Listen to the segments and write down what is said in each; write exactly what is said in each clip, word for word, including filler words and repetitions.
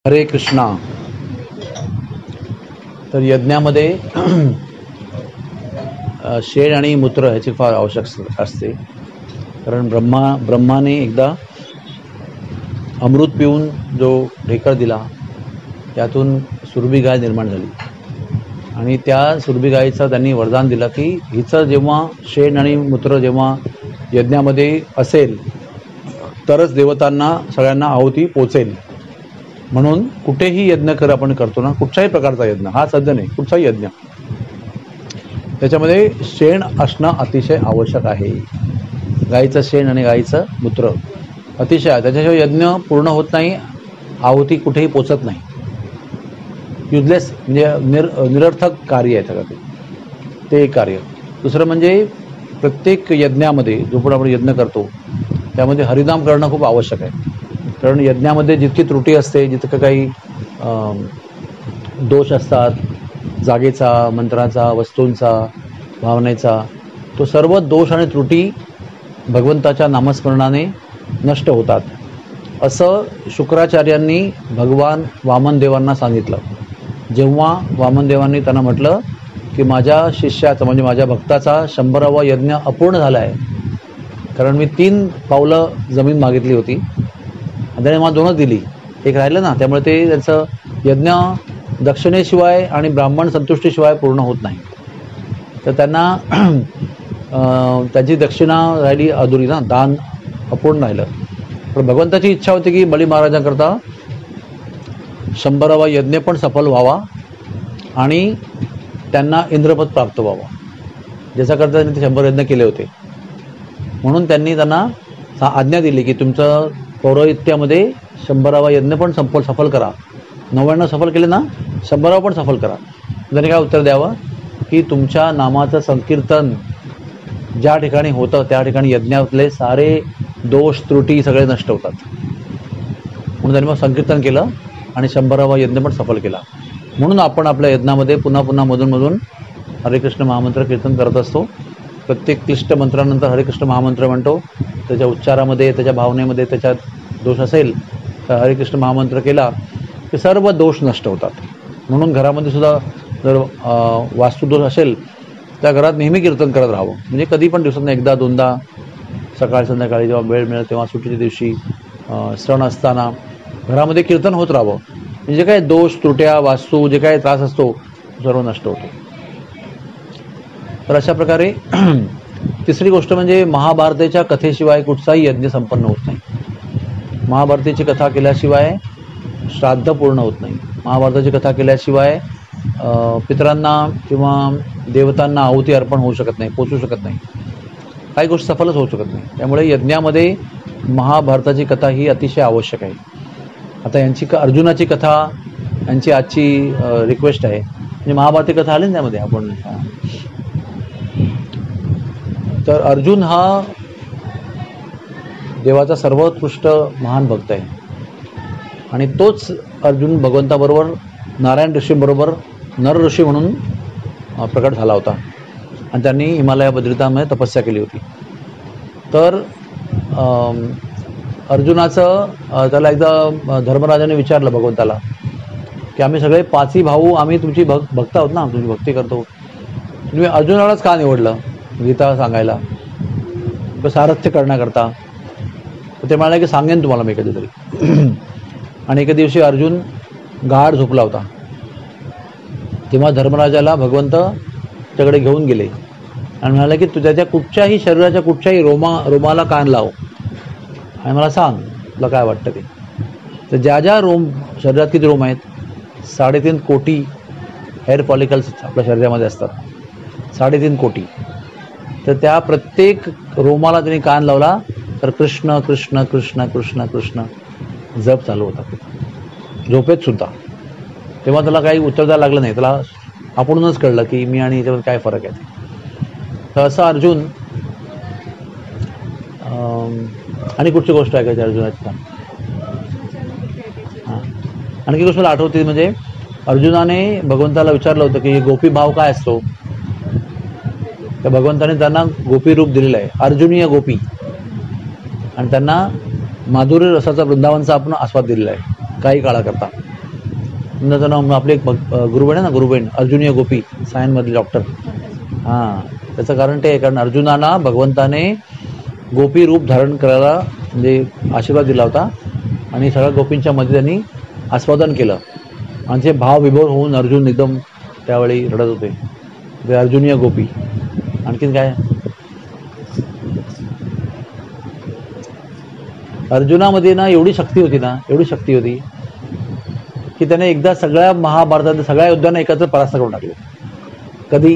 हरे कृष्णा. तर यज्ञामध्ये शेण आणि मूत्र ह्याची फार आवश्यक असते. कारण ब्रह्मा ब्रह्माने एकदा अमृत पिऊन जो ढेकर दिला त्यातून सुरभी गाय निर्माण झाली आणि त्या सुरभी गायीचं त्यांनी वरदान दिलं की हिचं जेव्हा शेण आणि मूत्र जेव्हा यज्ञामध्ये असेल तरच देवतांना सगळ्यांना आहुती पोचेल. म्हणून कुठेही यज्ञ कर आपण करतो ना, कुठच्याही प्रकारचा यज्ञ, हा सध्या नाही, कुठचाही यज्ञ, त्याच्यामध्ये शेण असणं अतिशय आवश्यक आहे. गाईचं शेण आणि गाईचं मूत्र अतिशय, त्याच्याशिवाय यज्ञ पूर्ण होत नाही, आहुती कुठेही पोचत नाही. युजलेस म्हणजे निर निरर्थक कार्य आहे सगळं ते एक कार्य. दुसरं म्हणजे प्रत्येक यज्ञामध्ये जो पण आपण यज्ञ करतो त्यामध्ये हरिनाम करणं खूप आवश्यक आहे. कारण यज्ञामध्ये जितकी त्रुटी असते, जितकं काही दोष असतात, जागेचा, मंत्राचा, वस्तूंचा, भावनेचा, तो सर्व दोष आणि त्रुटी भगवंताच्या नामस्मरणाने नष्ट होतात असं शुक्राचार्यांनी भगवान वामनदेवांना सांगितलं. जेव्हा वामनदेवांनी त्यांना म्हटलं की माझ्या शिष्याचा म्हणजे माझ्या भक्ताचा शंभरावा यज्ञ अपूर्ण झाला आहे, कारण मी तीन पावलं जमीन मागितली होती आणि त्याने मला दोनच दिली, एक राहिलं ना, त्यामुळे ते त्याचं यज्ञ दक्षिणेशिवाय आणि ब्राह्मण संतुष्टीशिवाय पूर्ण होत नाही. तर त्यांना त्याची दक्षिणा राहिली अधुरी ना, दान अपूर्ण राहिलं. पण भगवंताची इच्छा होती की बळी महाराजांकरता शंभरावा यज्ञ पण सफल व्हावा आणि त्यांना इंद्रपद प्राप्त व्हावा, ज्याच्याकरता त्यांनी ते शंभर यज्ञ केले होते. म्हणून त्यांनी त्यांना आज्ञा दिली की तुमचं पौरोहित्यामध्ये शंभरावा यज्ञ पण सफल सफल करा. नव्याण्णव सफल केले ना, शंभरावा पण सफल करा. त्यांनी काय उत्तर द्यावं की तुमच्या नामाचं संकीर्तन ज्या ठिकाणी होतं त्या ठिकाणी यज्ञातले सारे दोष त्रुटी सगळे नष्ट होतात. म्हणून त्यांनी मग संकीर्तन केलं आणि शंभरावा यज्ञ पण सफल केला. म्हणून आपण आपल्या यज्ञामध्ये पुन्हा पुन्हा मधून मधून हरे कृष्ण महामंत्र कीर्तन करत असतो. प्रत्येक क्लिष्ट मंत्रानंतर हरे कृष्ण महामंत्र म्हणतो. त्याच्या उच्चारामध्ये, त्याच्या भावनेमध्ये त्याच्यात दोष असेल तर हरे कृष्ण महामंत्र केला की सर्व दोष नष्ट होतात. म्हणून घरामध्ये सुद्धा जर वास्तुदोष असेल त्या घरात नेहमी कीर्तन करत राहावं. म्हणजे कधी पण दिवसांना एकदा दोनदा, सकाळ संध्याकाळी जेव्हा वेळ मिळेल तेव्हा, सुट्टीच्या दिवशी, सण असताना घरामध्ये कीर्तन होत राहावं. म्हणजे जे काय दोष त्रुट्या, वास्तू, जे काय त्रास असतो सर्व नष्ट होतो. तर अशा प्रकारे तिसरी गोष्ट म्हणजे महाभारताच्या कथेशिवाय कुठचाही यज्ञ संपन्न होत नाही. महाभारताची कथा केल्याशिवाय श्राद्ध पूर्ण होत नाही. महाभारताची कथा केल्याशिवाय पितरांना किंवा देवतांना आहुती अर्पण होऊ शकत नाही, पोचू शकत नाही, काही गोष्टी सफलच होऊ शकत नाही. त्यामुळे यज्ञामध्ये महाभारताची कथा ही अतिशय आवश्यक आहे. आता यांची अर्जुनाची कथा, यांची आजची रिक्वेस्ट आहे. म्हणजे महाभारती कथा आली ना त्यामध्ये आपण. तर अर्जुन हा देवाचा सर्वोत्कृष्ट महान भक्त आहे आणि तोच अर्जुन भगवंताबरोबर नारायण ऋषींबरोबर नर ऋषी म्हणून प्रकट झाला होता आणि त्यांनी हिमालया बद्रिकामध्ये तपस्या केली होती. तर अर्जुनाचं त्याला एकदा धर्मराजाने विचारलं भगवंताला की आम्ही सगळे पाचही भाऊ, आम्ही तुमची भक्त भक्त आहोत ना, तुमची भक्ती करतो, तुम्ही अर्जुनालाच का निवडलं गीता सांगायला, सारथ्य करण्याकरता? तर ते म्हणाले की सांगेन तुम्हाला मी कधीतरी. आणि एके दिवशी अर्जुन गाढ झोपला होता. तेव्हा धर्मराजाला भगवंत त्याकडे घेऊन गेले आणि म्हणाले की तू त्याच्या कुठच्याही शरीराच्या कुठच्याही रोमा रोमाला कान लाव आणि मला सांग तुला काय वाटतं ते. तर ज्या ज्या रोम शरीरात किती रोम आहेत, साडेतीन कोटी हेअर फॉलिकल्स आपल्या शरीरामध्ये असतात, साडेतीन कोटी. तर त्या प्रत्येक रोमाला त्यांनी कान लावला तर कृष्ण कृष्ण कृष्ण कृष्ण कृष्ण जप चालू होता झोपेत सुद्धा. तेव्हा त्याला काही उत्तर द्यायला लागलं नाही, त्याला आपणच कळलं की मी आणि याच्यामध्ये काय फरक आहे. तर असं अर्जुन. आणि कुठची गोष्ट आहे का अर्जुनाची? हां, आणखी गोष्ट मला आठवते, म्हणजे अर्जुनाने भगवंताला विचारलं होतं की गोपी भाव काय असतो. तर भगवंताने त्यांना गोपी रूप दिलेलं आहे, अर्जुनीय गोपी, आणि त्यांना माधुर्य रसाचा वृंदावनचा आपण आस्वाद दिलेला आहे काही काळाकरता. त्याचं नाव आपले एक गुरुबेण आहे ना, गुरुबेण अर्जुनीय गोपी सायनमधले डॉक्टर. हां, त्याचं कारण ते आहे, कारण अर्जुनाला भगवंताने गोपी रूप धारण करायला म्हणजे आशीर्वाद दिला होता आणि सगळ्या गोपींच्या मध्ये त्यांनी आस्वादन केलं आणि ते भावविभोर होऊन अर्जुन एकदम त्यावेळी रडत होते. ते अर्जुनीय गोपी. आणखीन काय? अर्जुनामध्ये ना एवढी शक्ती होती ना, एवढी शक्ती होती की त्याने एकदा सगळ्या महाभारतातल्या सगळ्या युद्धांना एकत्र परास्त करून टाकले. कधी?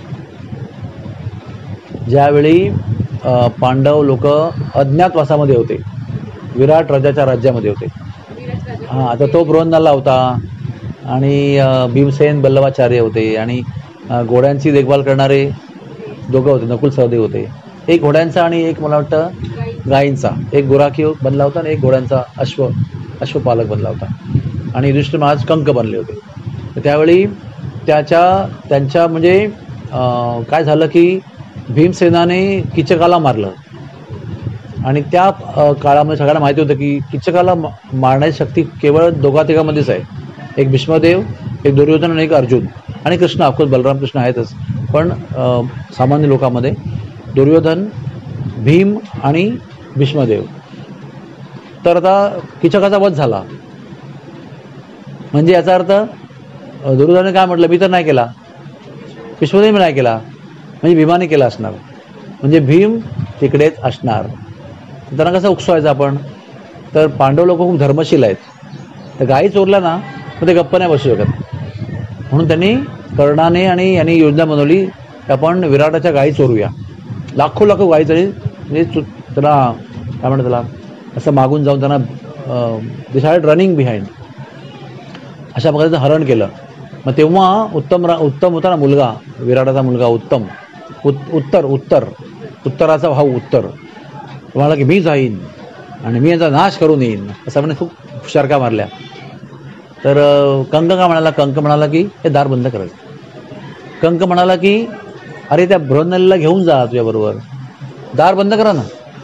ज्यावेळी पांडव लोक अज्ञातवासामध्ये होते, विराट राजाच्या राज्यामध्ये होते. हां, आता तो बृहन्नला होता आणि भीमसेन बल्लवाचार्य होते आणि घोड्यांची देखभाल करणारे दोघं होते, नकुल सहदेव होते. एक घोड्यांचा आणि एक मला वाटतं गायींचा, एक गुराखी बनला होता आणि एक घोड्यांचा अश्व अश्वपालक बनला होता. आणि युधिष्ठिर महाराज कंक बनले होते. तर त्यावेळी त्याच्या त्यांच्या म्हणजे काय झालं की भीमसेनाने किचकाला मारलं आणि त्या काळामध्ये सगळ्यांना माहिती होतं की किचकाला मारण्याची शक्ती केवळ दोघा तिघांमध्येच आहे. एक भीष्मदेव, एक दुर्योधन आणि एक अर्जुन आणि कृष्ण. ऑफकोर्स बलराम कृष्ण आहेतच, पण सामान्य लोकांमध्ये दुर्योधन, भीम आणि भीष्मदेव. तर आता किचकाचा वध झाला म्हणजे याचा अर्थ दुर्योधनाने काय म्हटलं, मी तर नाही केला, भीष्मदेव नाही केला, म्हणजे भीमाने केला असणार, म्हणजे भीम तिकडेच असणार. त्यांना कसं उकसवायचं आपण? तर पांडव लोक खूप धर्मशील आहेत. तर गायी चोरल्या ना मग ते गप्प नाही बसू शकत, म्हणून त्यांनी कर्णाने आणि यांनी योजना बनवली की आपण विराटाच्या गायी चोरूया. लाखो लाखो गायी तरी म्हणजे त्याला काय म्हणतात, त्याला असं मागून जाऊन त्यांना दे स्टार्टेड रनिंग बिहाइंड, अशा प्रकारचं हरण केलं. मग तेव्हा उत्तम रा उत्तम होता ना मुलगा, विराटाचा मुलगा उत्तम, उत् उत्तर उत्तर उत्तराचा भाऊ उत्तर म्हणाला की मी जाईन आणि मी याचा नाश करून येईन, असं म्हणे खूप हुशारका मारल्या. तर कंक का म्हणाला, कंक म्हणाला की हे दार बंद करायचं. कंक म्हणाला की अरे त्या बृहन्नलीला घेऊन जा तुझ्याबरोबर, दार बंद करा ना.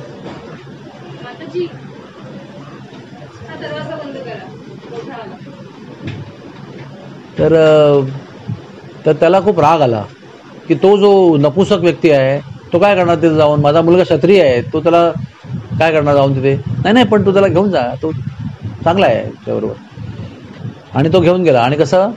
तर तर त्याला खूप राग आला की तो जो नपुसक व्यक्ती आहे तो काय करणार तिथे जाऊन, माझा मुलगा क्षत्रिय आहे, तो त्याला काय करणार जाऊन तिथे. नाही नाही पण तू त्याला घेऊन जा, तो चांगला आहे त्याबरोबर. आणि तो घेऊन गेला. आणि कसं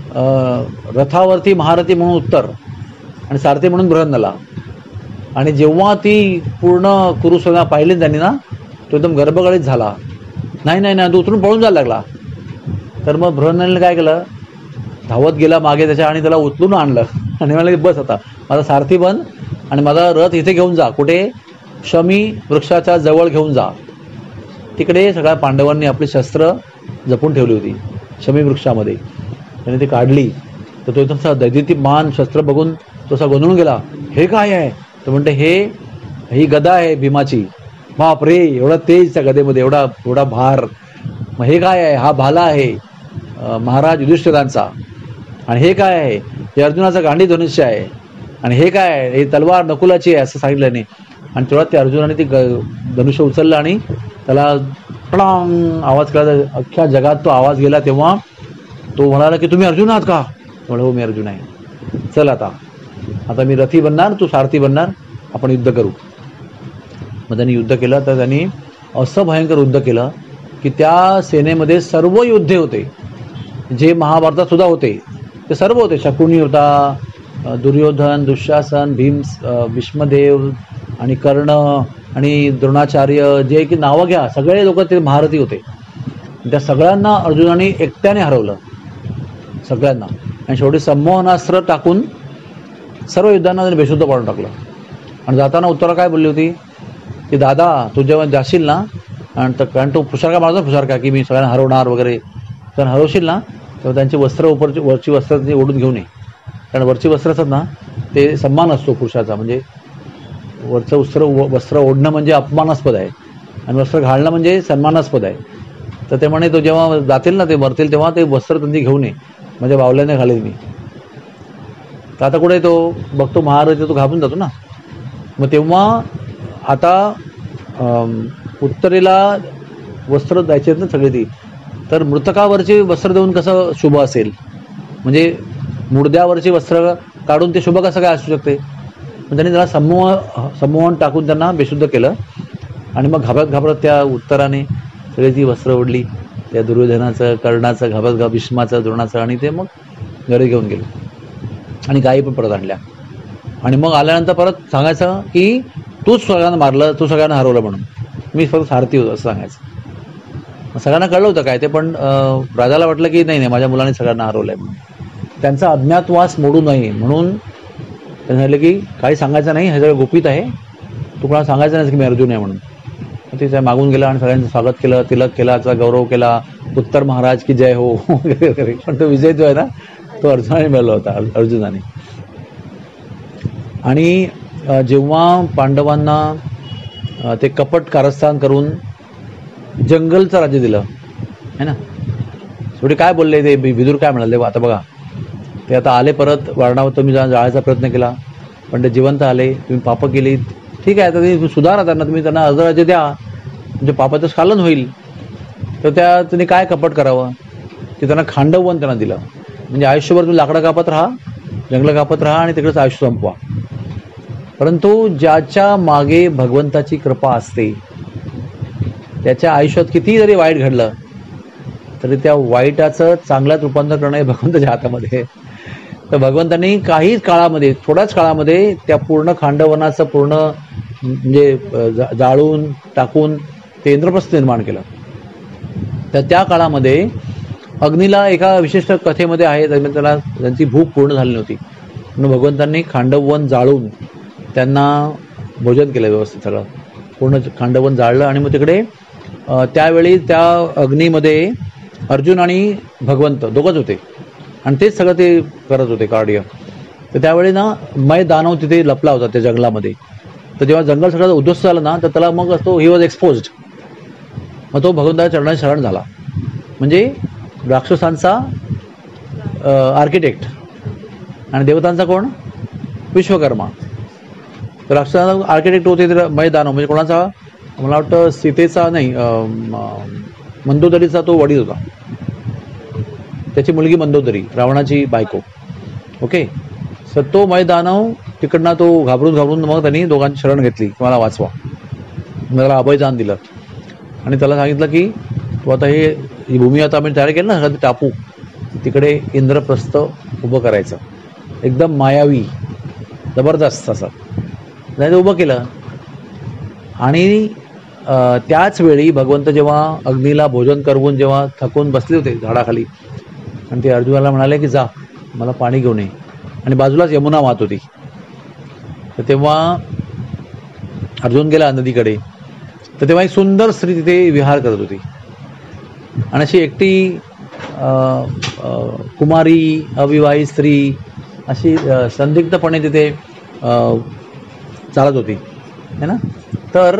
रथावरती महारथी म्हणून उत्तर आणि सारथी म्हणून बृहन्नला. आणि जेव्हा ती पूर्ण कुरुसेना पाहिली त्यांनी ना, तो एकदम गर्भगळीत झाला. नाही नाही नाही तो उतरून पळून जायला लागला. तर मग बृहन्नलीने काय केलं, धावत गेला मागे त्याच्या आणि त्याला उचलून आणलं आणि म्हणाले बस आता माझा सारथी बन आणि माझा रथ इथे घेऊन जा, कुठे शमी वृक्षाच्या जवळ घेऊन जा. तिकडे सगळ्या पांडवांनी आपली शस्त्र जपून ठेवली होती शमी वृक्षामध्ये. त्याने ती काढली तर तो एकदम दैदिप्यमान शस्त्र बघून तो असा गोंधळून गेला. हे काय आहे? तो म्हणते हे ही गदा आहे भीमाची. बाप रे, एवढा तेज त्या गदेमध्ये, एवढा एवढा भार. मग हे काय आहे? हा भाला आहे महाराज युधिष्ठिरांचा. आणि हे काय आहे? हे अर्जुनाचं गांडी धनुष्य आहे. आणि हे काय आहे? हे तलवार नकुलाची आहे, असं सांगितलं नाही. आणि तेवढ्यात त्या अर्जुनाने ती धनुष्य उचललं आणि त्याला पडांग आवाज केला. अख्ख्या जगात तो आवाज गेला. तेव्हा तो म्हणाला की तुम्ही अर्जुन आहात का? म्हणे हो मी अर्जुन आहे. चल आता आता मी रथी बनणार, तू सारथी बनणार, आपण युद्ध करू. मग त्यांनी युद्ध केलं. तर त्यांनी असं भयंकर युद्ध केलं की त्या सेनेमध्ये सर्व योद्धे होते जे महाभारतात सुद्धा होते, ते सर्व होते. शकुनी होता, दुर्योधन, दुःशासन, भीम, भीष्मदेव आणि कर्ण आणि द्रोणाचार्य, जे की नावं घ्या सगळे लोक ते महारथी होते. त्या सगळ्यांना अर्जुनाने एकट्याने हरवलं, सगळ्यांना. आणि शेवटी संमोहनास्त्र टाकून सर्व युद्धांना त्याने बेशुद्ध पाडून टाकलं. आणि जाताना उत्तरा काय बोलली होती की दादा तू जेव्हा जाशील ना, आणि तर कारण तो फुशारका मारतो फुशारका की मी सगळ्यांना हरवणार वगैरे, तर हरवशील ना तेव्हा त्यांची वस्त्र उपरची वरची वस्त्र त्यांनी ओढून घेऊन ये. कारण वरची वस्त्र असतात ना ते सन्मान असतो पुरुषाचा, म्हणजे वरचं वस्त्र वस्त्र ओढणं म्हणजे अपमानास्पद आहे आणि वस्त्र घालणं म्हणजे सन्मानास्पद आहे. तर ते म्हणे तो जेव्हा जातील ना ते मरतील तेव्हा ते वस्त्र त्यांनी घेऊन ये, माझ्या बावल्याने घालेल मी. तर आता कुठे तो बघतो महाराज तो घाबरून जातो ना. मग तेव्हा आता उत्तरेला वस्त्र द्यायचे आहेत ना सगळी ती, तर मृतकावरचे वस्त्र देऊन कसं शुभ असेल, म्हणजे मुडद्यावरची वस्त्र काढून ते शुभ कसं काय असू शकते. पण त्यांनी त्याला संमोह संमोहन टाकून त्यांना बेशुद्ध केलं आणि मग घाबरत घाबरत त्या उत्तराने सगळी ती वस्त्र ओढली, त्या दुर्योधनाचं, कर्णाचं, घाबरत घाब भीष्माचं, द्रोणाचं, आणि ते मग घरी घेऊन गेले आणि गायी पण परत आणल्या. आणि मग आल्यानंतर परत सांगायचं की तूच सगळ्यांना मारलं, तू सगळ्यांना हरवलं म्हणून, मी फक्त सारथी होतो असं सांगायचं. सगळ्यांना कळलं होतं काय ते, पण राजाला वाटलं की नाही नाही माझ्या मुलाने सगळ्यांना हरवलं आहे म्हणून. त्यांचा अज्ञातवास मोडू नये म्हणून त्यांनी सांगितलं की काही सांगायचं नाही, हे सगळं गुपित आहे, तू कोणाला सांगायचं नाही की मी अर्जुन आहे म्हणून. ते त्या मागून गेला आणि सगळ्यांचं स्वागत केलं, तिलक केला, त्याचा गौरव केला, उत्तर महाराज की जय हो वगैरे. पण तो विजय जो आहे ना तो अर्जुनाने मिळवला होता, अर्जुनाने. आणि जेव्हा पांडवांना ते कपट कारस्थान करून जंगलचं राज्य दिलं है ना, शेवटी काय बोलले ते विदुर काय म्हणाले, आता बघा ते आता आले परत वारणावर, तुम्ही जाळायचा प्रयत्न केला पण ते जिवंत आले, तुम्ही पापं केली, ठीक आहे, आता ते सुधारा त्यांना, तुम्ही त्यांना अर्ध राज्य द्या म्हणजे पापाचं स्खलन होईल. तर त्या तुम्ही काय कपट करावं की त्यांना खांडववन त्यांना दिलं, म्हणजे आयुष्यभर तुम्ही लाकडं कापत राहा, जंगलं कापत राहा आणि तिकडेच आयुष्य संपवा. परंतु ज्याच्या मागे भगवंताची कृपा असते त्याच्या आयुष्यात कितीही जरी वाईट घडलं तरी त्या वाईटाचं चांगल्यात रूपांतर करणं हे भगवंताच्या हातामध्ये. तर भगवंतांनी काही काळामध्ये, थोड्याच काळामध्ये त्या पूर्ण खांडवनाचं पूर्ण म्हणजे जाळून टाकून ते इंद्रप्रस्थ निर्माण केलं. तर त्या काळामध्ये अग्नीला एका विशिष्ट कथेमध्ये आहे, त्याला त्यांची भूक पूर्ण झाली नव्हती म्हणून भगवंतांनी खांडववन जाळून त्यांना भोजन केलं व्यवस्थित, सगळं पूर्ण खांडववन जाळलं. आणि मग तिकडे त्यावेळी त्या अग्नीमध्ये अर्जुन आणि भगवंत दोघंच होते आणि तेच सगळं ते करत होते कार्य. तर त्यावेळी ना मय दानव तिथे लपला होता त्या जंगलामध्ये. तर जेव्हा जंगल सगळं उद्ध्वस्त झालं ना तर त्याला मग तो ही वॉज एक्सपोज्ड, मग तो भगवंताच्या चरणात शरण झाला. म्हणजे राक्षसांचा आर्किटेक्ट आणि देवतांचा कोण, विश्वकर्मा. तर राक्षसांचा आर्किटेक्ट होते तर मय दानव, म्हणजे कोणाचा, मला वाटतं सीतेचा नाही, मंदोदरीचा तो वडील होता, त्याची मुलगी मंदोदरी, रावणाची बायको. ओके, तर तो मय दानव तिकडनं तो घाबरून घाबरून मग त्यांनी दोघांची शरण घेतली की मला वाचवा. मग त्याला अभयदान दिलं आणि त्याला सांगितलं की तू आता हे ही भूमी आता आम्ही तयार केली ना सगळं टापू, तिकडे इंद्रप्रस्थ उभं करायचं, एकदम मायावी जबरदस्त असं नाही ते उभं केलं. आणि त्याच वेळी भगवंत जेव्हा अग्नीला भोजन करवून जेव्हा थकून बसले होते झाडाखाली आणि ते अर्जुनाला म्हणाले की जा मला पाणी घेऊन ये, आणि बाजूलाच यमुना वाहत होती. तर तेव्हा अर्जुन गेला नदीकडे, तर तेव्हा एक सुंदर स्त्री तिथे विहार करत होती आणि अशी एकटी कुमारी अविवाहित स्त्री अशी संदिग्धपणे तिथे चालत होती है ना. तर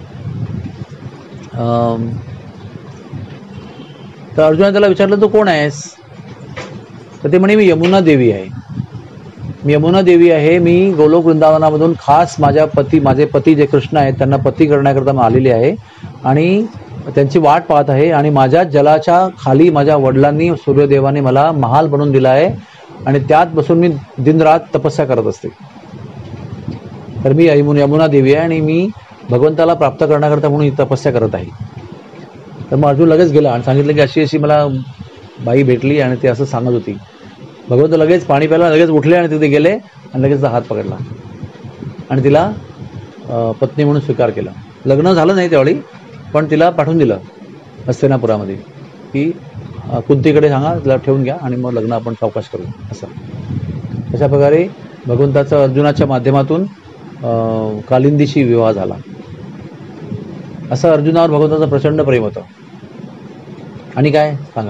तर अर्जुनाने त्याला विचारलं तू कोण आहेस, तर ते म्हणे मी यमुना देवी आहे, मी यमुना देवी आहे, मी गोलोक वृंदावनामधून खास माझ्या पती माझे पती जे कृष्ण आहेत त्यांना पती करण्याकरता मी आलेली आहे आणि त्यांची वाट पाहत आहे. आणि माझ्या जलाच्या खाली माझ्या वडिलांनी सूर्यदेवाने मला महाल बनवून दिला आहे आणि त्यात बसून मी दिनरात तपस्या करत असते. तर मी यमुना देवी आहे आणि मी भगवंताला प्राप्त करण्याकरता म्हणून ही तपस्या करत आहे. तर मग अर्जुन लगेच गेला आणि सांगितलं की अशी अशी मला बाई भेटली आणि ते असं सांगत होती. भगवंत लगेच पाणी प्यायला लगेच उठले आणि तिथे गेले आणि लगेच हात पकडला आणि तिला पत्नी म्हणून स्वीकार केला. लग्न झालं नाही त्यावेळी, पण तिला पाठवून दिलं हस्तिनापुरामध्ये की कुंतीकडे सांगा तिला ठेवून घ्या आणि मग लग्न आपण सावकाश करू असं. अशा प्रकारे भगवंताचा अर्जुनाच्या माध्यमातून कालिंदीशी विवाह झाला. असं अर्जुनावर भगवंताचं प्रचंड प्रेम होतं. आणि काय सांगा.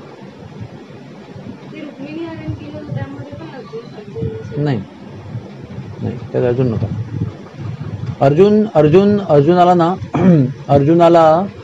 नाही नाही त्यात अर्जुन नव्हता. अर्जुन अर्जुन अर्जुनाला ना अर्जुनाला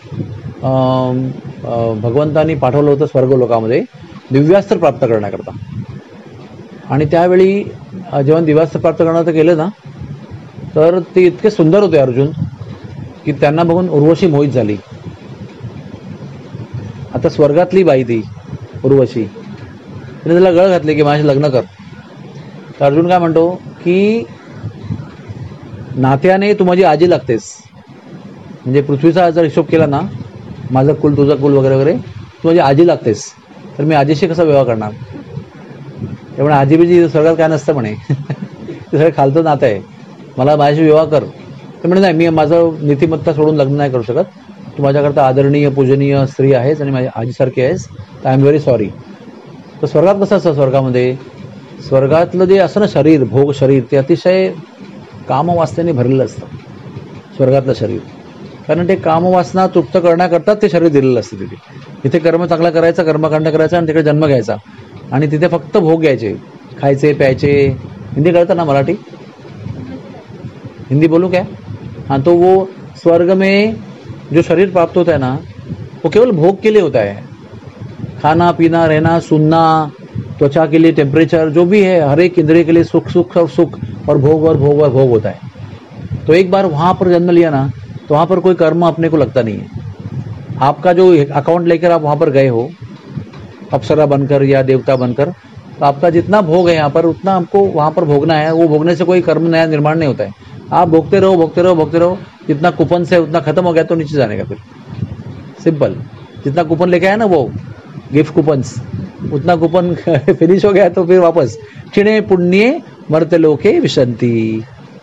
भगवंतांनी पाठवलं होतं स्वर्गलोकामध्ये दिव्यास्त्र प्राप्त करण्याकरता. आणि त्यावेळी जेव्हा दिव्यास्त्र प्राप्त करण्याचं केलं ना तर ते इतके सुंदर होते अर्जुन की त्यांना बघून उर्वशी मोहित झाली आता स्वर्गातली बाई ती उर्वशी, तिने त्याला गळ घातले की माझ्याशी लग्न कर. तर अर्जुन काय म्हणतो की नात्याने तू माझी आजी लागतेस. म्हणजे पृथ्वीचा जर हिशोब केला ना, माझं कुल तुझं कुल वगैरे वगैरे, तू माझी आजी लागतेस, तर मी आजीशी कसा विवाह करणार. त्यामुळे आजी बिजी स्वर्गात काय नसतं म्हणे. ते सगळं खालतं नातं आहे, मला माझ्याशी विवाह कर. तर म्हणे नाही, मी माझं नीतिमत्ता सोडून लग्न नाही करू शकत, तू माझ्याकरता आदरणीय पूजनीय स्त्री आहेस आणि माझ्या आजीसारखी आहेस, तर आय एम व्हेरी सॉरी. तर स्वर्गात कसं असतं, स्वर्गामध्ये स्वर्गातलं जे असं ना शरीर, भोग शरीर, ते अतिशय कामवासनेने भरलेलं असतं स्वर्गातलं शरीर. कारण ते कामवासना तृप्त करण्याकरताच ते शरीर दिलेलं असतं तिथे. इथे कर्म चांगला करायचा, कर्मकांड करायचा आणि तिकडे जन्म घ्यायचा आणि तिथे फक्त भोग घ्यायचे, खायचे प्यायचे. हिंदी कळतं ना, मराठी हिंदी बोलूं क्या? हाँ, तो वो स्वर्ग में जो शरीर प्राप्त होता है ना, वो केवल भोग के लिए होता है. खाना पीना रहना सुनना, त्वचा के लिए टेम्परेचर, जो भी है हर एक इंद्रिय के लिए सुख सुख और सुख और भोग और भोग और भोग होता है. तो एक बार वहाँ पर जन्म लिया ना, तो वहाँ पर कोई कर्म अपने को लगता नहीं है. आपका जो अकाउंट लेकर आप वहाँ पर गए हो अप्सरा बनकर या देवता बनकर, तो आपका जितना भोग है यहाँ पर उतना आपको वहाँ पर भोगना है. वो भोगने से कोई कर्म नया निर्माण नहीं होता है. आप भोगते रहो भोगते रहो भोगते रहो, जितना कूपन से उतना खत्म हो गया तो नीचे जाने का. फिर सिंपल, जितना कूपन लेके आया ना वो गिफ्ट कूपन्स, उतना कूपन फिनिश हो गया तो फिर वापस क्षिणे पुण्य मर्त्य लोके विशंति.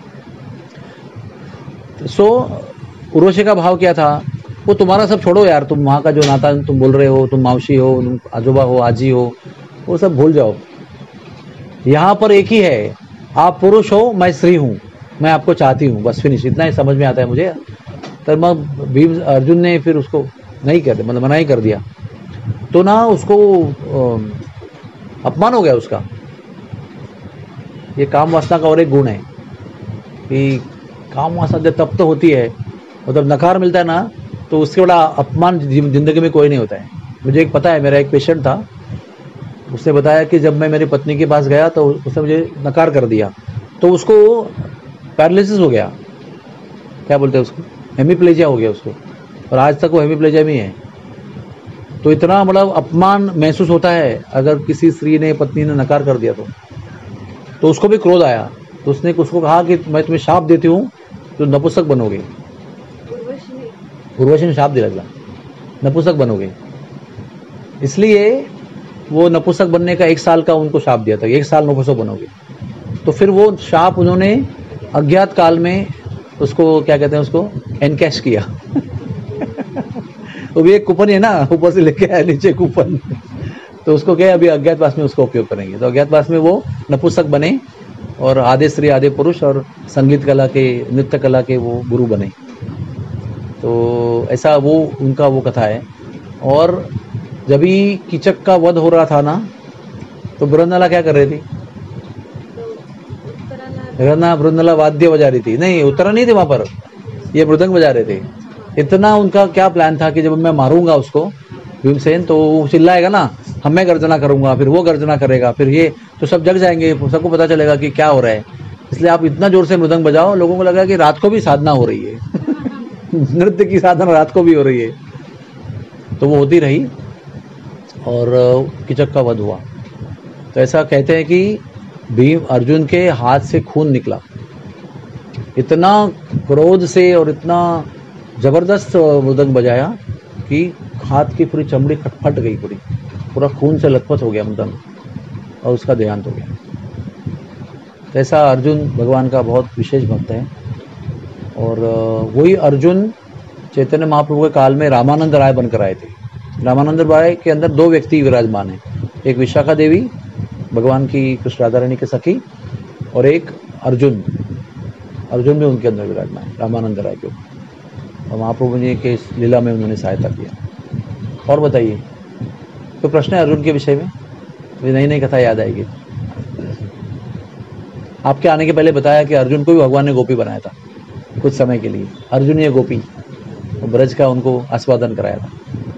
सो उर्वशी का भाव क्या था, वो तुम्हारा सब छोड़ो यार, तुम वहाँ का जो नाता तुम बोल रहे हो, तुम मौसी हो, तुम आजोबा हो, आजी हो, वो सब भूल जाओ. यहाँ पर एक ही है, आप पुरुष हो, मैं स्त्री हूँ, मैं आपको चाहती हूँ, बस फिनिश. इतना ही समझ में आता है मुझे. तो मग भीम अर्जुन ने फिर उसको नहीं कर दिया, मतलब मना ही कर दिया. तो ना उसको अपमान हो गया उसका. ये काम वासना का और एक गुण है कि काम वासना जब तप्त होती है, मतलब नकार मिलता है ना, तो उससे बड़ा अपमान जिंदगी में कोई नहीं होता है. मुझे एक पता है, मेरा एक पेशेंट था, उसने बताया कि जब मैं मेरी पत्नी के पास गया तो उसने मुझे नकार कर दिया, तो उसको पैरालिसिस हो गया, क्या बोलते हैं उसको, हेमीप्लेजिया हो गया उसको, और आज तक वो हेमीप्लेजिया में है. तो इतना मतलब अपमान महसूस होता है अगर किसी स्त्री ने, पत्नी ने नकार कर दिया तो तो उसको भी क्रोध आया. तो उसने उसको कहा कि मैं तुम्हें शाप देती हूँ, तो नपुंसक बनोगे. उर्वशी ने शाप दिया, लगला नपुंसक बनोगे. इसलिए वो नपुंसक बनने का एक साल का उनको शाप दिया था, एक साल नपुंसक बनोगे. तो फिर वो शाप उन्होंने अज्ञात काल में उसको क्या कहते हैं, उसको एनकैश किया. वो भी एक कूपन है ना, ऊपर से लेके आया नीचे कूपन. तो उसको क्या, अभी अज्ञातवास में उसका उपयोग करेंगे. तो अज्ञातवास में वो नपुंसक बने और आधे स्त्री आधे पुरुष, और संगीत कला के, नृत्य कला के वो गुरु बने. तो ऐसा वो उनका वो कथा है. और जब भी कीचक का वध हो रहा था ना, तो बृंदाला क्या कर रही थी, रना बृंदाला वाद्य बजा रही थी. नहीं, उत्तरा नहीं थे वहां पर, ये मृदंग बजा रहे थे. इतना उनका क्या प्लान था कि जब मैं मारूंगा उसको भीमसेन, तो वो चिल्लाएगा ना, हम मैं गर्जना करूंगा, फिर वो गर्जना करेगा, फिर ये, तो सब जग जाएंगे, सबको पता चलेगा कि क्या हो रहा है. इसलिए आप इतना जोर से मृदंग बजाओ, लोगों को लगा कि रात को भी साधना हो रही है. नृत्य की साधना रात को भी हो रही है. तो वो होती रही और कीचक का वध हुआ. तो ऐसा कहते हैं कि भीम अर्जुन के हाथ से खून निकला, इतना क्रोध से और इतना जबरदस्त मृदंग बजाया कि हाथ की पूरी चमड़ी फट गई, पूरी पूरा खून से लथपथ हो गया मृदंग, और उसका देहांत हो गया. तो ऐसा अर्जुन भगवान का बहुत विशेष भक्त है. और वही अर्जुन चैतन्य महाप्रभु के काल में रामानंद राय बनकर आए थे. रामानंद राय के अंदर दो व्यक्ति विराजमान हैं, एक विशाखा देवी भगवान की कृष्ण राधा रानी के सखी, और एक अर्जुन. अर्जुन भी उनके अंदर विराजमान है, रामानंद राय के. और महाप्रभु जी के इस लीला में उन्होंने सहायता किया. और बताइए, तो प्रश्न है अर्जुन के विषय में, मुझे नई नई कथा याद आएगी. आपके आने के पहले बताया कि अर्जुन को भी भगवान ने गोपी बनाया था कुछ समय के लिए. अर्जुन ये गोपी, ब्रज का उनको आस्वादन कराया था.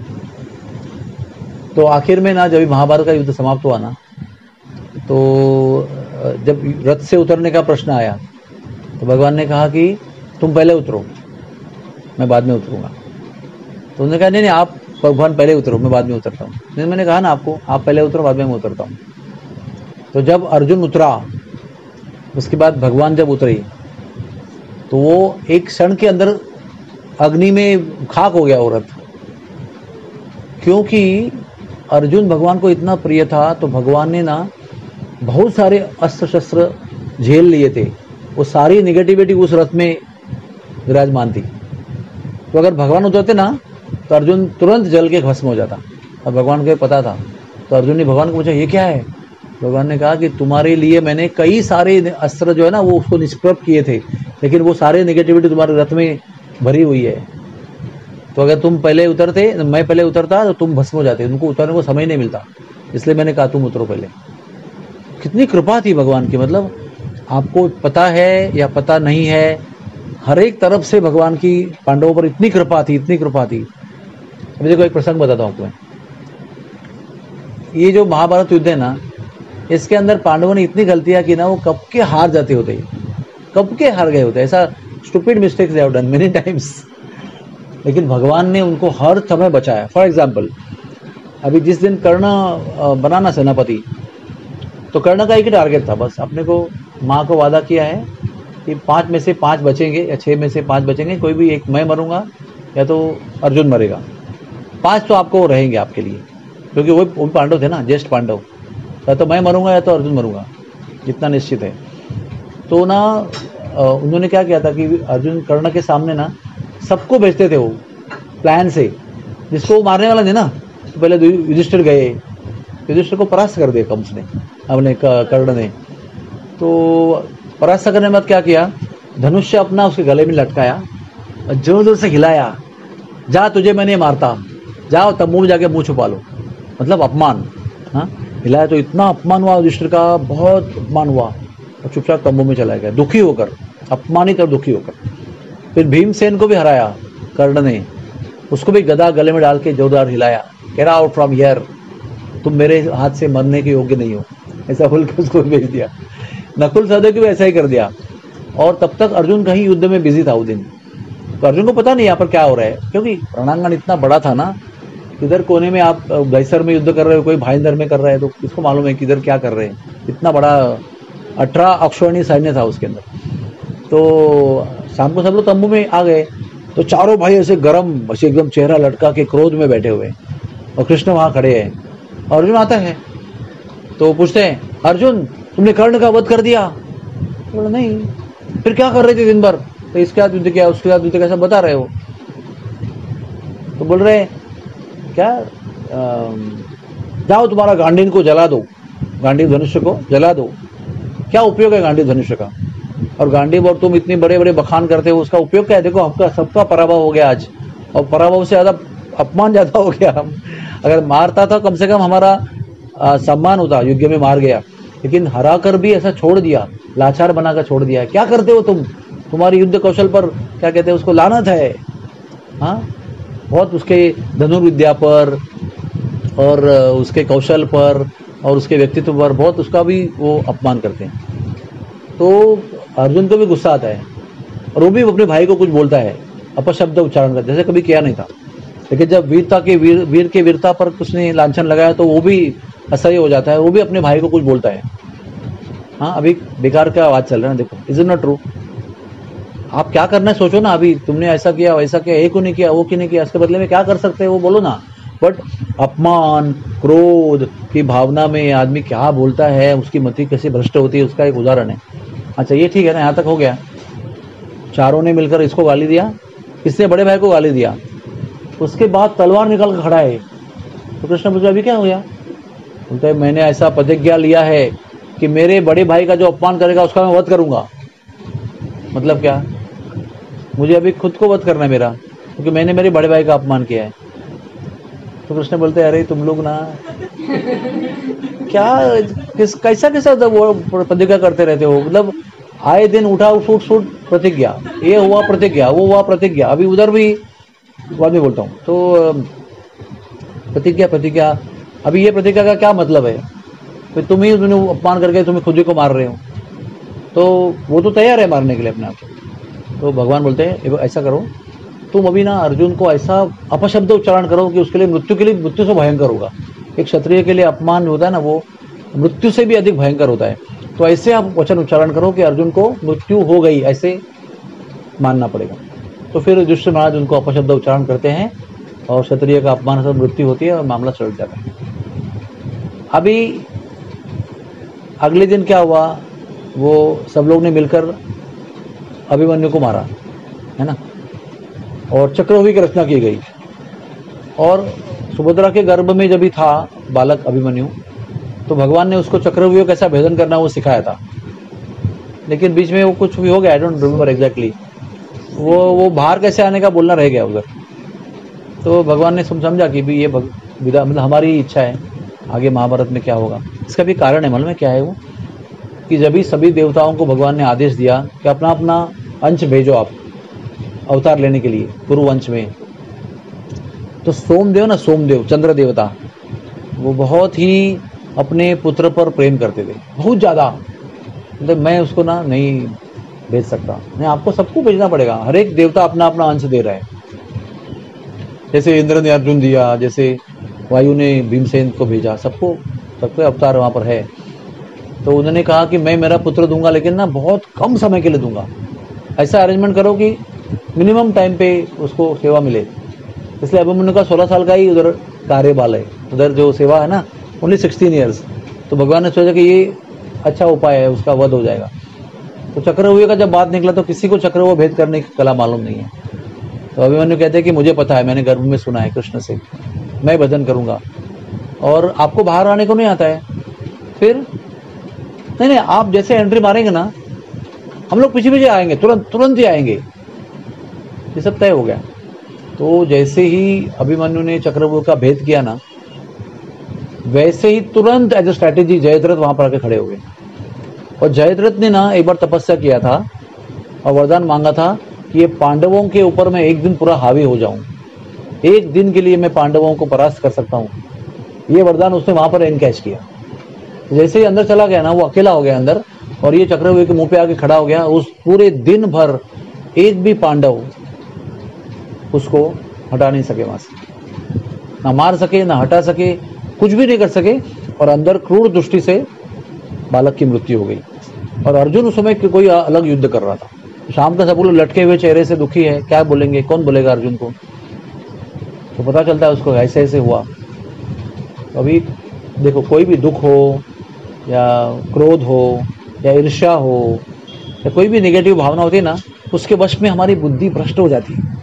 तो आखिर में ना, जब महाभारत का युद्ध समाप्त हुआ ना, तो जब रथ से उतरने का प्रश्न आया, तो भगवान ने कहा कि तुम पहले उतरो, मैं बाद में उतरूंगा. तो उन्होंने कहा नहीं नहीं, आप भगवान पहले उतरो, मैं बाद में उतरता हूँ। नहीं, मैंने कहा ना आपको, आप पहले उतरो, बाद में मैं उतरता हूँ। तो जब अर्जुन उतरा, उसके बाद भगवान जब उतरे, तो वो एक क्षण के अंदर अग्नि में खाक हो गया औरत, क्योंकि अर्जुन भगवान को इतना प्रिय था। तो भगवान ने ना बहुत सारे अस्त्र शस्त्र झेल लिए थे, वो सारी निगेटिविटी उस रथ में विराजमान थी। तो अगर भगवान उतरते ना तो अर्जुन तुरंत जल के भस्म हो जाता, और भगवान को पता था। तो अर्जुन ने भगवान को पूछा, ये क्या है? भगवान ने कहा कि तुम्हारे लिए मैंने कई सारे अस्त्र जो है ना वो उसको निष्प्रभ किए थे, लेकिन वो सारे निगेटिविटी तुम्हारे रथ में भरी हुई है। तो अगर तुम पहले उतरते, मैं पहले उतरता, तो तुम भस्म हो जाते, उनको उतरने को समय नहीं मिलता, इसलिए मैंने कहा तुम उतरो पहले। कितनी कृपा थी भगवान की, मतलब आपको पता है या पता नहीं है, हर एक तरफ से भगवान की पांडवों पर इतनी कृपा थी, इतनी कृपा थी। अभी देखो एक प्रसंग बताता हूँ आपको। ये जो महाभारत युद्ध है ना, इसके अंदर पांडवों ने इतनी गलतियां की ना, वो कब के हार जाते होते, कब के हार गए होते। ऐसा stupid mistakes they have done many times, लेकिन भगवान ने उनको हर समय बचाया। फॉर एग्जाम्पल, अभी जिस दिन कर्ण बनाना सेनापति, तो कर्ण का एक ही टारगेट था बस, अपने को माँ को वादा किया है कि पांच में से पांच बचेंगे या छह में से पांच बचेंगे, कोई भी एक मैं मरूंगा या तो अर्जुन मरेगा, पांच तो आपको रहेंगे आपके लिए, क्योंकि वो वो पांडव थे ना, ज्येष्ठ पांडव, या तो मैं मरूंगा या तो अर्जुन मरूंगा, जितना निश्चित है। तो ना उन्होंने क्या किया था कि अर्जुन कर्ण के सामने ना सबको भेजते थे वो प्लान से, जिसको वो मारने वाला थे ना। तो पहले युधिष्ठिर गए, युधिष्ठिर को परास्त कर दिया कंस ने, अपने कर्ण ने। तो परास्त करने के बाद क्या किया, धनुष्य अपना उसके गले में लटकाया और जोर जोर से हिलाया, जा तुझे मैंने मारता, जाओ तंबू में जाके मुंह छुपा लो। मतलब अपमान, हाँ, हिलाया तो इतना अपमान हुआ युधिष्ठिर का, बहुत अपमान हुआ, और चुपचाप तंबू में चला गया दुखी होकर, अपमानित और दुखी होकर। फिर भीमसेन को भी हराया कर्ण ने, उसको भी गदा गले में डाल के जोरदार हिलाया, गेट आउट फ्रॉम हियर, तुम मेरे हाथ से मरने के योग्य नहीं हो, ऐसा बोल के उसको भेज दिया। नकुल सहदेव को भी ऐसा ही कर दिया। और तब तक अर्जुन कहीं युद्ध में बिजी था उस दिन, तो अर्जुन को पता नहीं यहाँ पर क्या हो रहा है, क्योंकि रणांगण इतना बड़ा था ना। इधर कोने में आप गैसर में युद्ध कर रहे हो, कोई भाईंदर में कर रहा है, तो किसको मालूम है किधर क्या कर रहे हैं। इतना बड़ा अठारह अक्षौहिणी सैन्य था उसके अंदर। तो शाम को सब लोग तंबू में आ गए, तो चारों भाई ऐसे गरम, ऐसे एकदम चेहरा लटका के क्रोध में बैठे हुए, और कृष्ण वहां खड़े हैं। अर्जुन आता है तो पूछते हैं, अर्जुन तुमने कर्ण का वध कर दिया? बोला नहीं। फिर क्या कर रहे थे दिन भर? तो इसके साथ युद्ध किया, उसके साथ युद्ध कैसा बता रहे हो? तो बोल रहे क्या, जाओ तुम्हारा गांडीव को जला दो, गांडीव धनुष्य को जला दो। क्या उपयोग है गांडीव धनुष्य का? और गांडीव और तुम इतने बड़े बड़े बखान करते हो, उसका उपयोग क्या है? देखो आपका सबका पराभव हो गया आज, और पराभव से ज्यादा अपमान ज्यादा हो गया। हम अगर मारता था कम से कम हमारा आ, सम्मान होता, युद्ध में मार गया, लेकिन हरा कर भी ऐसा छोड़ दिया, लाचार बनाकर छोड़ दिया। क्या करते हो तुम? तुम्हारी युद्ध कौशल पर क्या कहते हैं उसको, लानत है। हाँ, बहुत उसके धनुर्विद्या पर और उसके कौशल पर और उसके व्यक्तित्व पर बहुत उसका भी वो अपमान करते हैं। तो अर्जुन को भी गुस्सा आता है, और वो भी अपने भाई को कुछ बोलता है, अपशब्द उच्चारण करता है, जैसे कभी किया नहीं था। लेकिन जब वीरता के वीर वीर के वीरता पर उसने लांछन लगाया, तो वो भी असह्य हो जाता है, वो भी अपने भाई को कुछ बोलता है। हाँ, अभी बेकार का आवाज चल रहा है, देखो, इज इट नॉट ट्रू? आप क्या करना है सोचो ना। अभी तुमने ऐसा किया, वैसा किया, एक को नहीं किया, वो क्यों नहीं किया, इसके बदले में क्या कर सकते हैं वो बोलो ना। बट अपमान, क्रोध की भावना में आदमी क्या बोलता है, उसकी मति कैसे भ्रष्ट होती है, उसका एक उदाहरण है। अच्छा, ये ठीक है ना, यहाँ तक हो गया। चारों ने मिलकर इसको गाली दिया, इसने बड़े भाई को गाली दिया, उसके बाद तलवार निकाल कर खड़ा है। तो कृष्ण पूछा, अभी क्या हो गया? बोलते हैं, मैंने ऐसा प्रतिज्ञा लिया है कि मेरे बड़े भाई का जो अपमान करेगा उसका मैं वध करूंगा। मतलब क्या? मुझे अभी खुद को वध करना है मेरा, क्योंकि मैंने मेरे बड़े भाई का अपमान किया है। तो कृष्ण बोलते हैं, अरे तुम लोग ना क्या किस कैसा कैसा वो प्रतिज्ञा करते रहते हो। मतलब आए दिन उठाओ फूट फूट प्रतिज्ञा, ये हुआ प्रतिज्ञा, वो हुआ प्रतिज्ञा, अभी उधर भी बाद में बोलता हूँ। तो प्रतिज्ञा प्रतिज्ञा अभी ये प्रतिज्ञा का क्या मतलब है? तो तुम ही तुम्हें अपमान करके तुम्हें खुद ही को मार रहे हो, तो वो तो तैयार है मारने के लिए अपने आप को। तो भगवान बोलते हैं, ऐसा करो तुम अभी ना अर्जुन को ऐसा अपशब्द उच्चारण करो कि उसके लिए मृत्यु के लिए मृत्यु से भयंकर होगा। एक क्षत्रिय के लिए अपमान होता है ना, वो मृत्यु से भी अधिक भयंकर होता है। तो ऐसे आप वचन उच्चारण करो कि अर्जुन को मृत्यु हो गई, ऐसे मानना पड़ेगा। तो फिर युधिष्ठिर महाराज उनको अपशब्द उच्चारण करते हैं और क्षत्रिय का अपमान से मृत्यु होती है और मामला सुलझ जाता है। अभी अगले दिन क्या हुआ, वो सब लोग ने मिलकर अभिमन्यु को मारा, है ना, और चक्रव्यूह की रचना की गई। और सुभद्रा के गर्भ में जब भी था बालक अभिमन्यु, तो भगवान ने उसको चक्रव्यूह कैसा भेदन करना वो सिखाया था। लेकिन बीच में वो कुछ भी हो गया, आई डोंट रिमेम्बर एग्जैक्टली, वो वो बाहर कैसे आने का बोलना रह गया उधर। तो भगवान ने समझा कि भी ये विधा मतलब हमारी इच्छा है, आगे महाभारत में क्या होगा। इसका भी कारण है, मालूम है क्या है वो, कि जब भी सभी देवताओं को भगवान ने आदेश दिया कि अपना अपना अंश भेजो आप अवतार लेने के लिए कुरुवंश में, तो सोमदेव ना, सोमदेव चंद्र देवता, वो बहुत ही अपने पुत्र पर प्रेम करते थे, बहुत ज़्यादा। मतलब मैं उसको ना नहीं भेज सकता, नहीं, आपको सबको भेजना पड़ेगा। हर एक देवता अपना अपना अंश दे रहा है। जैसे इंद्र ने अर्जुन दिया, जैसे वायु ने भीमसेन को भेजा, सबको सबके अवतार वहाँ पर है। तो उन्होंने कहा कि मैं मेरा पुत्र दूंगा, लेकिन ना बहुत कम समय के लिए दूंगा। ऐसा अरेंजमेंट करो कि मिनिमम टाइम पे उसको सेवा मिले। इसलिए अभिमन्यु का सोलह साल का ही उधर कार्यबाल है, उधर जो सेवा है ना ओनली सिक्सटीन ईयर्स। तो भगवान ने सोचा कि ये अच्छा उपाय है, उसका वध हो जाएगा। तो चक्रव्यूह का जब बात निकला तो किसी को चक्रव्यूह भेद करने की कला मालूम नहीं है। तो अभिमन्यु कहते हैं कि मुझे पता है, मैंने गर्भ में सुना है कृष्ण से, मैं भजन करूंगा और आपको बाहर आने को नहीं आता है। फिर नहीं नहीं आप जैसे एंट्री मारेंगे ना, हम लोग पीछे पीछे आएंगे, तुरंत तुरंत ही आएंगे। ये सब तय हो गया। तो जैसे ही अभिमन्यु ने चक्रव्यूह का भेद किया ना, वैसे ही तुरंत एज ए स्ट्रैटेजी जयद्रथ वहां पर आके खड़े हो गए। और जयद्रथ ने ना एक बार तपस्या किया था और वरदान मांगा था कि ये पांडवों के ऊपर मैं एक दिन पूरा हावी हो जाऊं, एक दिन के लिए मैं पांडवों को परास्त कर सकता हूं। ये वरदान उसने वहां पर एनकैच किया। जैसे ही अंदर चला गया ना, वो अकेला हो गया अंदर, और ये चक्रव्यूह के मुंह पे आके खड़ा हो गया। उस पूरे दिन भर एक भी पांडव उसको हटा नहीं सके, वहां से ना मार सके, ना हटा सके, कुछ भी नहीं कर सके। और अंदर क्रूर दृष्टि से बालक की मृत्यु हो गई। और अर्जुन उस समय कोई अलग युद्ध कर रहा था। शाम का सब लोग लटके हुए चेहरे से दुखी है, क्या बोलेंगे, कौन बोलेगा अर्जुन को। तो पता चलता है उसको ऐसे ऐसे हुआ। तो अभी देखो, कोई भी दुख हो या क्रोध हो या ईर्ष्या हो या कोई भी नेगेटिव भावना होती है ना, उसके वश में हमारी बुद्धि भ्रष्ट हो जाती है।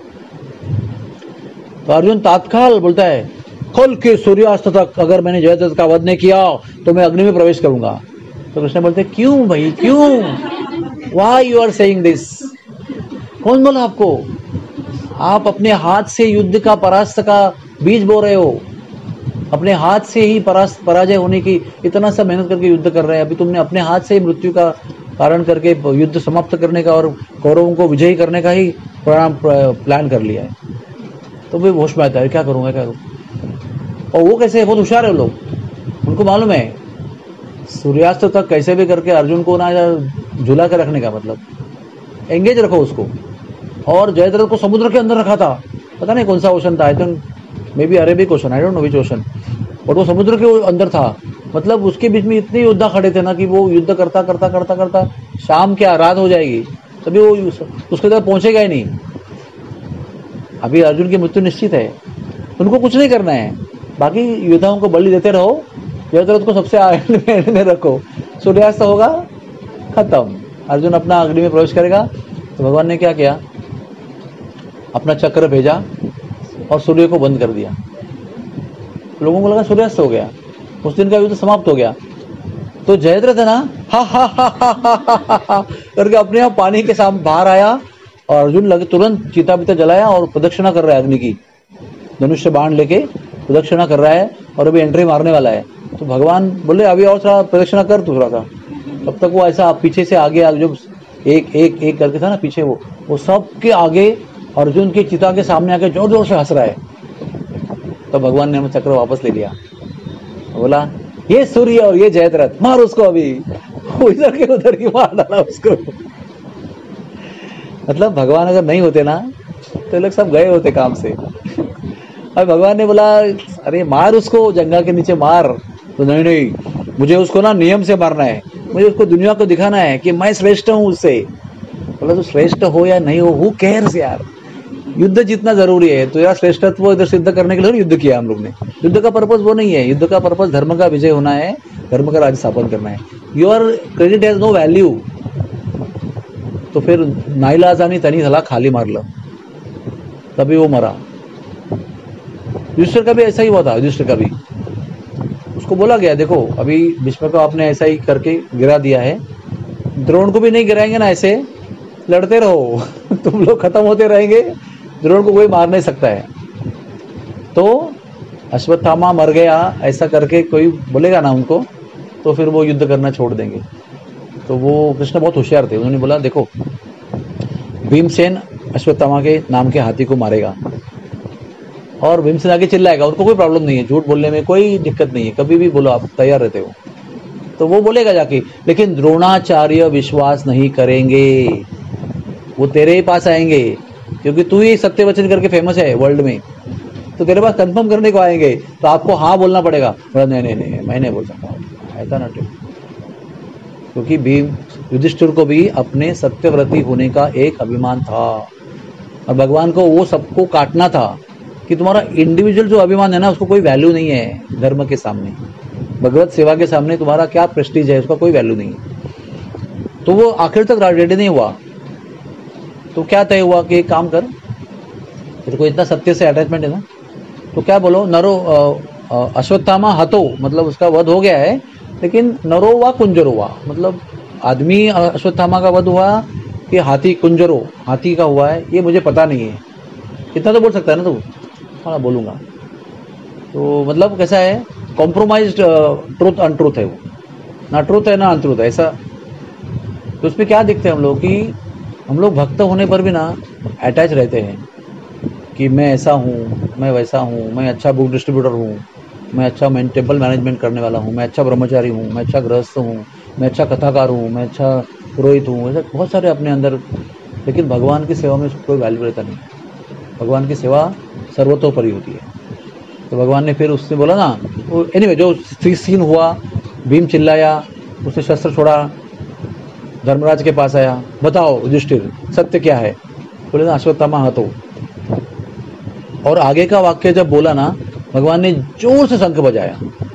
तो अर्जुन तात्काल बोलता है, कल के सूर्यास्त तक अगर मैंने जयद्रथ का वध नहीं किया तो मैं अग्नि में प्रवेश करूंगा। तो कृष्ण बोलते, क्यों भाई, क्यों, why you are saying this. कौन बोला आपको? आप अपने हाथ से युद्ध का परास्त का बीज बो रहे हो, अपने हाथ से ही परास्त पराजय होने की इतना सा मेहनत करके युद्ध कर रहे हैं। अभी तुमने अपने हाथ से ही मृत्यु का कारण करके युद्ध समाप्त करने का और कौरवों को विजयी करने का ही प्लान कर लिया है। तो वे होश में आता है, क्या करूंगा क्या करूँ। और वो कैसे, बहुत होशियार है लोग, उनको मालूम है सूर्यास्त तक कैसे भी करके अर्जुन को ना झुला के रखने का, मतलब एंगेज रखो उसको। और जयद्रथ को समुद्र के अंदर रखा था, पता नहीं कौन सा ओशन था, I think maybe Arabic ocean, I don't know which ocean, और वो समुद्र के अंदर था। मतलब उसके बीच में इतने योद्धा खड़े थे ना कि वो युद्ध करता करता करता करता शाम क्या रात हो जाएगी, तभी वो उसके तरफ पहुंचेगा ही नहीं। अभी अर्जुन की मृत्यु निश्चित है, उनको कुछ नहीं करना है, बाकी योद्धाओं को बलि देते रहो, जयद्रथ को सबसे एंड में रखो, सूर्यास्त होगा खत्म, अर्जुन अपना अग्नि में प्रवेश करेगा। तो भगवान ने क्या किया, अपना चक्र भेजा और सूर्य को बंद कर दिया। लोगों को लगा सूर्यास्त हो गया, उस दिन का युद्ध समाप्त हो गया। तो जयद्रथ है ना, हा हा हा हा हा हा करके अपने आप पानी के सामने बाहर आया और अर्जुन लगे तुरंत चीता बीता जलाया और प्रदक्षिणा कर रहा है अग्नि की, धनुष से बाण लेके प्रदक्षिणा कर रहा है और अभी एंट्री मारने वाला है। तो भगवान बोले अभी और थोड़ा प्रदक्षिणा कर तू थोड़ा सा। तब तक वो ऐसा पीछे से आगे आगे जो एक एक एक करके था ना पीछे, वो वो सब के आगे अर्जुन की चिता के सामने आके जोर जोर से हंस रहा है। तो भगवान ने चक्र वापस ले लिया, बोला ये सूर्य और ये जयद्रथ, मार उसको, अभी इधर के उधर ही मार डाला उसको। मतलब भगवान अगर नहीं होते ना तो लोग सब गए होते काम से। अब भगवान ने बोला अरे मार उसको, जंगा के नीचे मार। तो नहीं नहीं, मुझे उसको ना नियम से मारना है, मुझे उसको दुनिया को दिखाना है कि मैं श्रेष्ठ हूँ उससे। बोला तो श्रेष्ठ हो या नहीं हो, हु केयर्स यार, युद्ध जितना जरूरी है। तो यार श्रेष्ठत्व इधर सिद्ध करने के लिए युद्ध किया हम लोग ने। युद्ध का पर्पज वो नहीं है, युद्ध का पर्पज धर्म का विजय होना है, धर्म का राज्य स्थापन करना है। Your credit has no value. तो फिर नाईलाजाने त्यांनी झाला खाली मारलं, तभी वो मरा। युधिष्ठिर का भी ऐसा ही हुआ था। युधिष्ठिर का भी उसको बोला गया देखो अभी भीष्म को आपने ऐसा ही करके गिरा दिया है, द्रोण को भी नहीं गिराएंगे ना, ऐसे लड़ते रहो तुम लोग खत्म होते रहेंगे, द्रोण को कोई मार नहीं सकता है। तो अश्वत्थामा मर गया ऐसा करके कोई बोलेगा ना उनको, तो फिर वो युद्ध करना छोड़ देंगे। तो वो कृष्ण बहुत होशियार थे, उन्होंने बोला देखो भीमसेन अश्वत्थामा के नाम के हाथी को मारेगा और भीमसेन आगे चिल्लाएगा, उनको कोई प्रॉब्लम नहीं है, झूठ बोलने में कोई दिक्कत नहीं है, कभी भी बोलो आप तैयार रहते हो। तो वो बोलेगा जाके, लेकिन द्रोणाचार्य विश्वास नहीं करेंगे, वो तेरे ही पास आएंगे क्योंकि तू ही सत्य वचन करके फेमस है वर्ल्ड में, तो तेरे पास कंफर्म करने को आएंगे। तो आपको हाँ बोलना पड़ेगा। बोला नहीं नहीं नहीं मैं नहीं बोल सकता, ऐसा ना ठीक, क्योंकि भीम युधिष्ठिर को भी अपने सत्यव्रती होने का एक अभिमान था और भगवान को वो सबको काटना था कि तुम्हारा इंडिविजुअल जो अभिमान है ना उसको कोई वैल्यू नहीं है धर्म के सामने, भगवत सेवा के सामने तुम्हारा क्या प्रेस्टीज है उसका कोई वैल्यू नहीं है। तो वो आखिर तक रेडी नहीं हुआ। तो क्या तय हुआ कि एक काम कर, तेरे को इतना सत्य से अटैचमेंट है ना, तो क्या बोलो नरो अश्वत्थामा हतो, मतलब उसका वध हो गया है, लेकिन नरो वा कुंजरो वा, मतलब आदमी अश्वत्थामा का वध हुआ कि हाथी कुंजरो हाथी का हुआ है ये मुझे पता नहीं है। इतना तो बोल सकता है ना तू? हाँ बोलूँगा। तो मतलब कैसा है, कॉम्प्रोमाइज्ड ट्रूथ अनट्रूथ है वो, ना ट्रूथ है ना अनट्रूथ है ऐसा। तो उसमें क्या दिखते हैं हम लोग कि हम लोग भक्त होने पर भी ना अटैच रहते हैं कि मैं ऐसा हूँ, मैं वैसा हूँ, मैं अच्छा बुक डिस्ट्रीब्यूटर हूँ, मैं अच्छा टेम्पल मैनेजमेंट करने वाला हूँ, मैं अच्छा ब्रह्मचारी हूँ, मैं अच्छा गृहस्थ हूँ, मैं अच्छा कथाकार हूँ, मैं अच्छा पुरोहित हूँ, ऐसा बहुत सारे अपने अंदर। लेकिन भगवान की सेवा में उसको कोई वैल्यू रहता नहीं, भगवान की सेवा सर्वतोपरि होती है। तो भगवान ने फिर उससे बोला ना, वो एनीवे जो सीन हुआ, भीम चिल्लाया, उसने शस्त्र छोड़ा, धर्मराज के पास आया, बताओ युधिष्ठिर सत्य क्या है? बोले ना अश्वत्थामा हतो। और आगे का वाक्य जब बोला ना, भगवान ने जोर से शंख बजाया,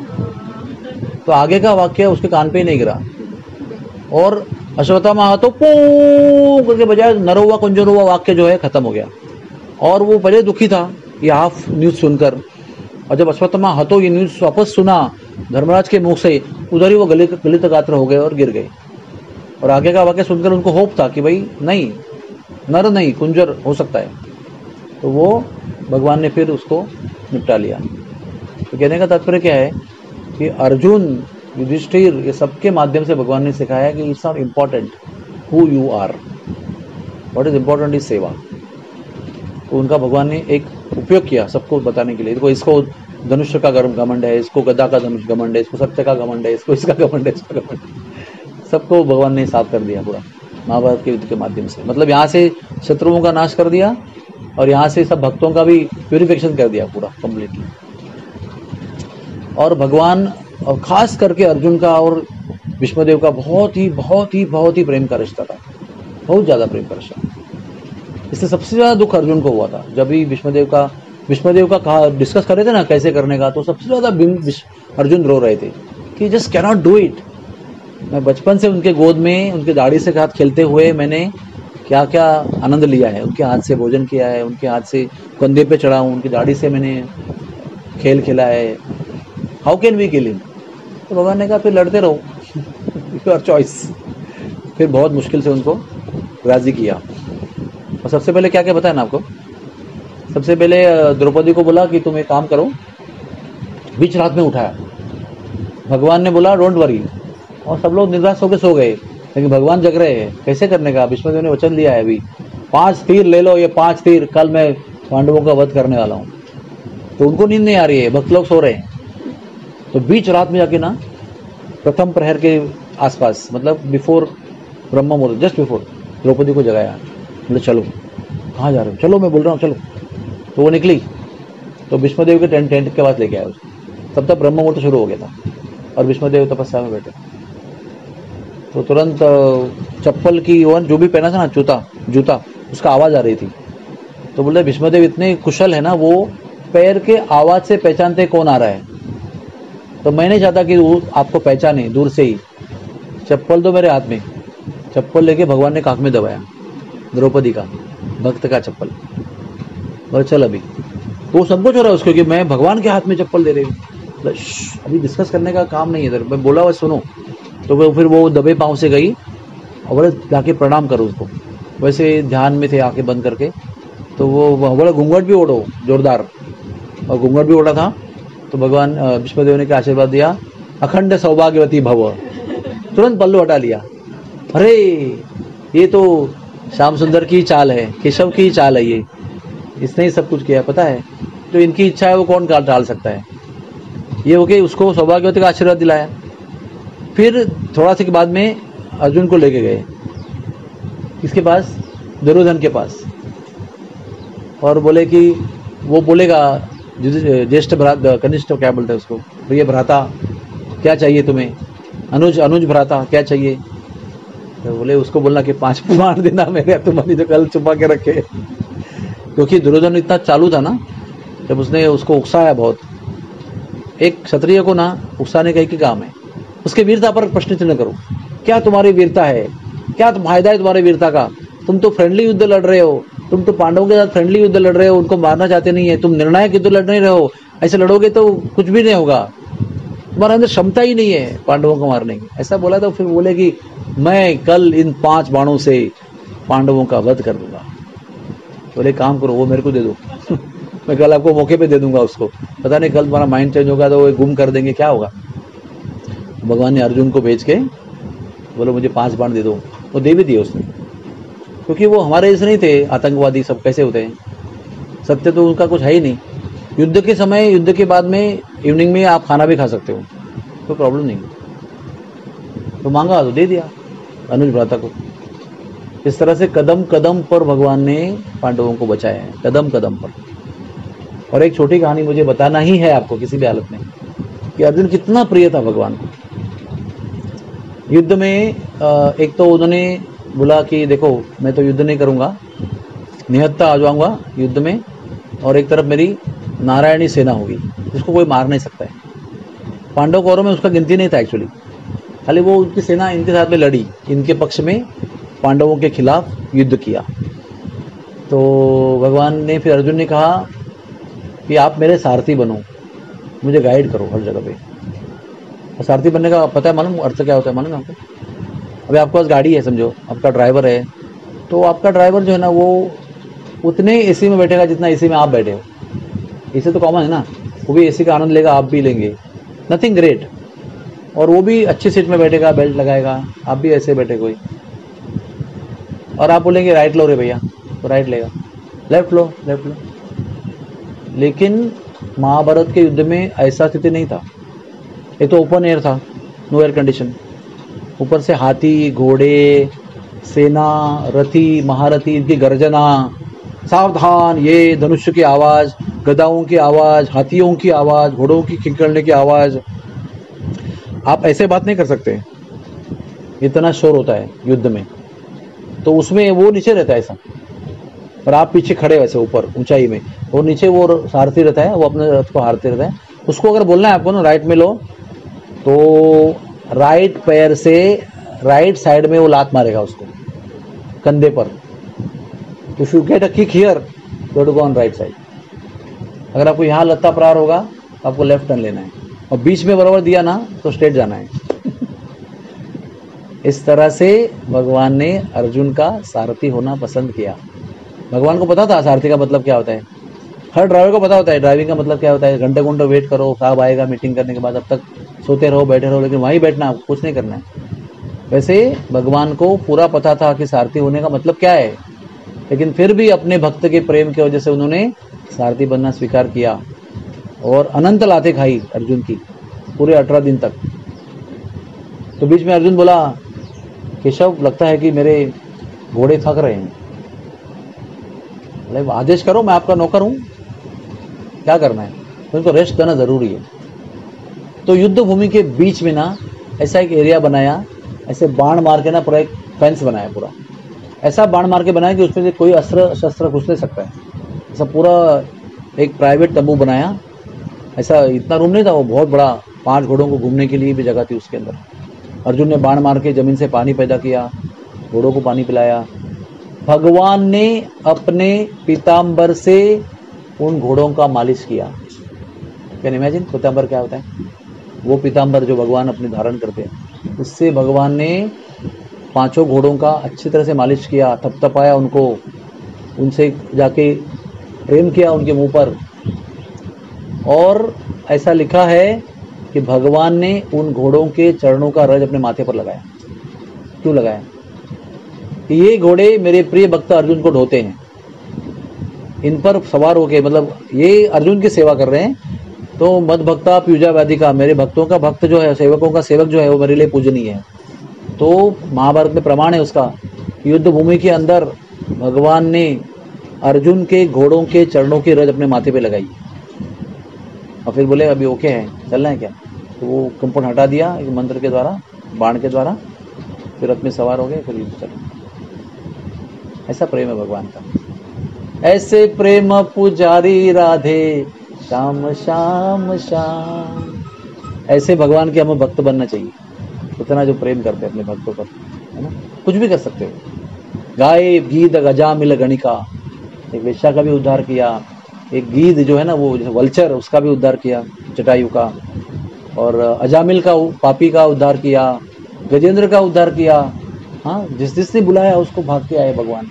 तो आगे का वाक्य उसके कान पे ही नहीं गिरा और अश्वत्थामा हतो पू करके बजाया, नरोवा कुंजरोवा वाक्य जो है खत्म हो गया। और वो पहले दुखी था ये हाफ न्यूज सुनकर, और जब अश्वत्थामा हतो ये न्यूज वापस सुना धर्मराज के मुख से, उधर ही वो गलित गलित गात्र हो गए और गिर गए। और आगे का वाक्य सुनकर उनको होप था कि भाई नहीं, नर नहीं कुंजर हो सकता है। तो वो भगवान ने फिर उसको निपटा लिया। तो कहने का तात्पर्य क्या है कि अर्जुन, युधिष्ठिर, ये सबके माध्यम से भगवान ने सिखाया कि it's not important who you are, what is important is सेवा। तो उनका भगवान ने एक उपयोग किया सबको बताने के लिए। देखो इसको धनुष का घमंड है, इसको गदा का धनुष घमंड है, इसको सत्य का घमंड है, इसको इसका घमंड है, इसका घमंड है, सबको भगवान ने साफ कर दिया पूरा महाभारत के युद्ध के माध्यम से। मतलब यहाँ से शत्रुओं का नाश कर दिया और यहाँ से सब भक्तों का भी प्यूरिफिकेशन कर दिया पूरा कंप्लीटली। और भगवान और खास करके अर्जुन का और भीष्मदेव का बहुत ही बहुत ही बहुत ही प्रेम का रिश्ता था, बहुत ज़्यादा प्रेम का रिश्ता। इससे सबसे ज़्यादा दुख अर्जुन को हुआ था जब भी भीष्मदेव का भीष्मदेव का कहा डिस्कस कर रहे थे ना कैसे करने का, तो सबसे ज़्यादा अर्जुन रो रहे थे कि जस्ट कैनॉट डू इट। मैं बचपन से उनके गोद में उनके दाढ़ी से हाथ खेलते हुए मैंने क्या क्या आनंद लिया है, उनके हाथ से भोजन किया है, उनके हाथ से कंधे पे चढ़ा हूँ, उनकी दाढ़ी से मैंने खेल खेला है, how can we kill him? तो भगवान ने कहा फिर लड़ते रहो, योर चॉइस। फिर बहुत मुश्किल से उनको राजी किया। और सबसे पहले क्या क्या बताया ना आपको, सबसे पहले द्रौपदी को बोला कि तुम एक काम करो, बीच रात में उठाया, भगवान ने बोला डोंट वरी, और सब लोग निराश होकर सो गए, लेकिन भगवान जग रहे हैं कैसे करने का। भीष्मदेव ने वचन दिया है अभी पांच तीर ले लो, ये पांच तीर कल मैं पांडवों का वध करने वाला हूँ। तो उनको नींद नहीं आ रही है, भक्त लोग सो रहे हैं। तो बीच रात में जाके ना प्रथम प्रहर के आसपास, मतलब बिफोर ब्रह्म मुहूर्त, जस्ट बिफोर, द्रौपदी को जगाया, बोले चलो कहाँ जा रहे हो, चलो मैं बोल रहा हूँ चलो। तो वो निकली, तो विष्णुदेव के टेंट टेंट के पास लेके आया उसको। तब तक ब्रह्म मुहूर्त शुरू हो गया था और विष्णुदेव तपस्या में बैठे। तो तुरंत चप्पल की वन जो भी पहना था ना, जूता जूता उसका आवाज़ आ रही थी। तो बोले विष्णुदेव इतने कुशल है ना, वो पैर के आवाज़ से पहचानते कौन आ रहा है। तो मैं नहीं चाहता कि वो आपको पहचाने दूर से ही। चप्पल दो मेरे हाथ में। चप्पल लेके भगवान ने काख में दबाया, द्रौपदी का भक्त का चप्पल। और चल अभी वो संकोच हो रहा है उसको कि मैं भगवान के हाथ में चप्पल दे रही हूँ। अभी डिस्कस करने का काम नहीं है इधर, मैं बोला हुआ सुनो। तो वो फिर वो दबे पाँव से गई और बोले जाके प्रणाम करो उसको। वैसे ध्यान में थे आंखें बंद करके। तो वो बोला घूंघट भी ओढ़ो जोरदार, और घूंघट भी ओढ़ा था। तो भगवान विष्णुदेव ने क्या आशीर्वाद दिया, अखंड सौभाग्यवती भव। तुरंत पल्लू हटा लिया। अरे ये तो श्याम सुंदर की चाल है, केशव की चाल है, ये इसने ही सब कुछ किया पता है। तो इनकी इच्छा है वो कौन टाल सकता है। ये हो के उसको सौभाग्यवती का आशीर्वाद दिलाया। फिर थोड़ा सा के बाद में अर्जुन को लेके गए किसके पास, दुर्योधन के पास। और बोले कि वो बोलेगा ज्येष्ठ भ्राता, कनिष्ठ क्या बोलते हैं उसको, प्रिय भ्राता क्या चाहिए तुम्हें, अनुज अनुज भ्राता क्या चाहिए। तो बोले उसको बोलना कि पांच बाण देना मेरे, तुम्हारी जो कल छुपा के रखे। क्योंकि दुर्योधन इतना चालू था ना, जब उसने उसको उकसाया बहुत। एक क्षत्रिय को ना उकसाने का एक ही काम है, उसके वीरता पर प्रश्न चिन्ह करो। क्या तुम्हारी वीरता है, क्या फायदा है तुम्हारी वीरता का। तुम तो फ्रेंडली युद्ध लड़ रहे हो, तुम तो पांडवों के साथ फ्रेंडली युद्ध लड़ रहे हो, उनको मारना चाहते नहीं है, तुम निर्णायक युद्ध लड़ नहीं रहे हो। ऐसे लड़ोगे तो कुछ भी नहीं होगा, तुम्हारे अंदर क्षमता ही नहीं है पांडवों को मारने की। ऐसा बोला तो फिर बोले कि मैं कल इन पांच बाणों से पांडवों का वध कर दूंगा। बोले काम करो, वो मेरे को दे दो मैं कल आपको मौके पे दे दूंगा उसको। पता नहीं कल तुम्हारा माइंड चेंज होगा तो वो गुम कर देंगे, क्या होगा। भगवान ने अर्जुन को भेज के बोलो मुझे पांच बाण दे दो, वो दे भी दिए उसने। क्योंकि वो हमारे जैसे नहीं थे आतंकवादी, सब कैसे होते हैं, सत्य तो उनका कुछ है ही नहीं। युद्ध के समय, युद्ध के बाद में इवनिंग में आप खाना भी खा सकते हो, कोई प्रॉब्लम नहीं। तो मांगा तो दे दिया अनुज भ्राता को। इस तरह से कदम कदम पर भगवान ने पांडवों को बचाया है, कदम कदम पर। और एक छोटी कहानी मुझे बताना ही है आपको किसी भी हालत में, कि अर्जुन कितना प्रिय था भगवान को। युद्ध में एक तो उन्होंने बोला कि देखो मैं तो युद्ध नहीं करूंगा, निहत्था आ जाऊंगा युद्ध में, और एक तरफ मेरी नारायणी सेना होगी जिसको कोई मार नहीं सकता है। पांडव कौरव में उसका गिनती नहीं था एक्चुअली, खाली वो उनकी सेना इनके साथ में लड़ी, इनके पक्ष में पांडवों के खिलाफ युद्ध किया। तो भगवान ने फिर अर्जुन ने कहा कि आप मेरे सारथी बनो, मुझे गाइड करो हर जगह पे। और सारथी बनने का पता है, मालूम अर्थ क्या होता है मालूम है आपको। अभी आपके पास गाड़ी है, समझो आपका ड्राइवर है, तो आपका ड्राइवर जो है ना वो उतने एसी में बैठेगा जितना एसी में आप बैठे हो। एसी तो कॉमन है ना, वो भी एसी का आनंद लेगा, आप भी लेंगे, नथिंग ग्रेट। और वो भी अच्छी सीट में बैठेगा, बेल्ट लगाएगा, आप भी ऐसे बैठे कोई। और आप बोलेंगे राइट लो रे भैया, तो राइट लेगा, लेफ्ट लो लेफ्ट लो। लेकिन महाभारत के युद्ध में ऐसा स्थिति नहीं था। ये तो ओपन एयर था, नो एयर कंडीशन। ऊपर से हाथी, घोड़े, सेना, रथी, महारथी, इनकी गर्जना, सावधान, ये धनुष्य की आवाज, गदाओं की आवाज, हाथियों की आवाज, घोड़ों की खिंकड़ने की आवाज। आप ऐसे बात नहीं कर सकते, इतना शोर होता है युद्ध में। तो उसमें वो नीचे रहता है ऐसा, और आप पीछे खड़े वैसे ऊपर ऊंचाई में, और नीचे वो सारथी रहता है, वो अपने रथ को हारते रहता है। उसको अगर बोलना है आपको ना राइट में लो, तो राइट पैर से राइट साइड में वो लात मारेगा उसको कंधे पर। If you get a kick here, you to go on right side. अगर आपको यहाँ लत्ता प्रहार होगा तो आपको लेफ्ट टर्न लेना है, और बीच में बराबर दिया ना तो स्ट्रेट जाना है। इस तरह से भगवान ने अर्जुन का सारथी होना पसंद किया। भगवान को पता था सारथी का मतलब क्या होता है, हर ड्राइवर को पता होता है ड्राइविंग का मतलब क्या होता है। घंटे घंटे वेट करो, कब आएगा मीटिंग करने के बाद, अब तक सोते रहो बैठे रहो, लेकिन वहीं बैठना, कुछ नहीं करना है। वैसे भगवान को पूरा पता था कि सारथी होने का मतलब क्या है, लेकिन फिर भी अपने भक्त के प्रेम की वजह से उन्होंने सारथी बनना स्वीकार किया। और अनंत लाते खाई अर्जुन की पूरे अठारह दिन तक। तो बीच में अर्जुन बोला, केशव लगता है कि मेरे घोड़े थक रहे हैं। बोले आदेश करो, मैं आपका नौकर हूं, क्या करना है, तो इनको रेस्ट करना जरूरी है। तो युद्ध भूमि के बीच में ना ऐसा एक एरिया बनाया, ऐसे बाण मार के ना पूरा एक फेंस बनाया, पूरा ऐसा बाण मार के बनाया कि उसमें से कोई अस्त्र शस्त्र घुस नहीं सकता है। ऐसा पूरा एक प्राइवेट तंबू बनाया। ऐसा इतना रूम नहीं था वो, बहुत बड़ा, पांच घोड़ों को घूमने के लिए भी जगह थी उसके अंदर। अर्जुन ने बाण मार के जमीन से पानी पैदा किया, घोड़ों को पानी पिलाया। भगवान ने अपने पीताम्बर से उन घोड़ों का मालिश किया। कैन इमेजिन पीताम्बर क्या होता है? वो पीताम्बर जो भगवान अपने धारण करते हैं, उससे भगवान ने पांचों घोड़ों का अच्छी तरह से मालिश किया, थपथपाया उनको, उनसे जाके प्रेम किया उनके मुंह पर। और ऐसा लिखा है कि भगवान ने उन घोड़ों के चरणों का रज अपने माथे पर लगाया। क्यों लगाया? कि ये घोड़े मेरे प्रिय भक्त अर्जुन को ढोते हैं, इन पर सवार होके, मतलब ये अर्जुन की सेवा कर रहे हैं, तो मद भक्ता पूजा वादिका, मेरे भक्तों का भक्त जो है, सेवकों का सेवक जो है, वो मेरे लिए पूजनीय है। तो महाभारत में प्रमाण है उसका, युद्ध भूमि के अंदर भगवान ने अर्जुन के घोड़ों के चरणों की रज अपने माथे पे लगाई और फिर बोले अभी ओके है, चलना है क्या? तो वो कंपन हटा दिया एक मंत्र के द्वारा, बाण के द्वारा, फिर रथ में सवार हो गए, फिर युद्ध चला। ऐसा प्रेम है भगवान का। ऐसे प्रेम पुजारी राधे श्याम श्याम श्याम। ऐसे भगवान के हमें भक्त बनना चाहिए, इतना जो प्रेम करते हैं अपने भक्तों पर, है ना। कुछ भी कर सकते हो। गाय गीत गजामिल गणिका, एक वेश्या का भी उद्धार किया, एक गीध जो है ना वो वल्चर, उसका भी उद्धार किया, जटायु का, और अजामिल का, पापी का उद्धार किया, गजेंद्र का उद्धार किया। हाँ, जिस जिसने बुलाया उसको भाग के आए भगवान।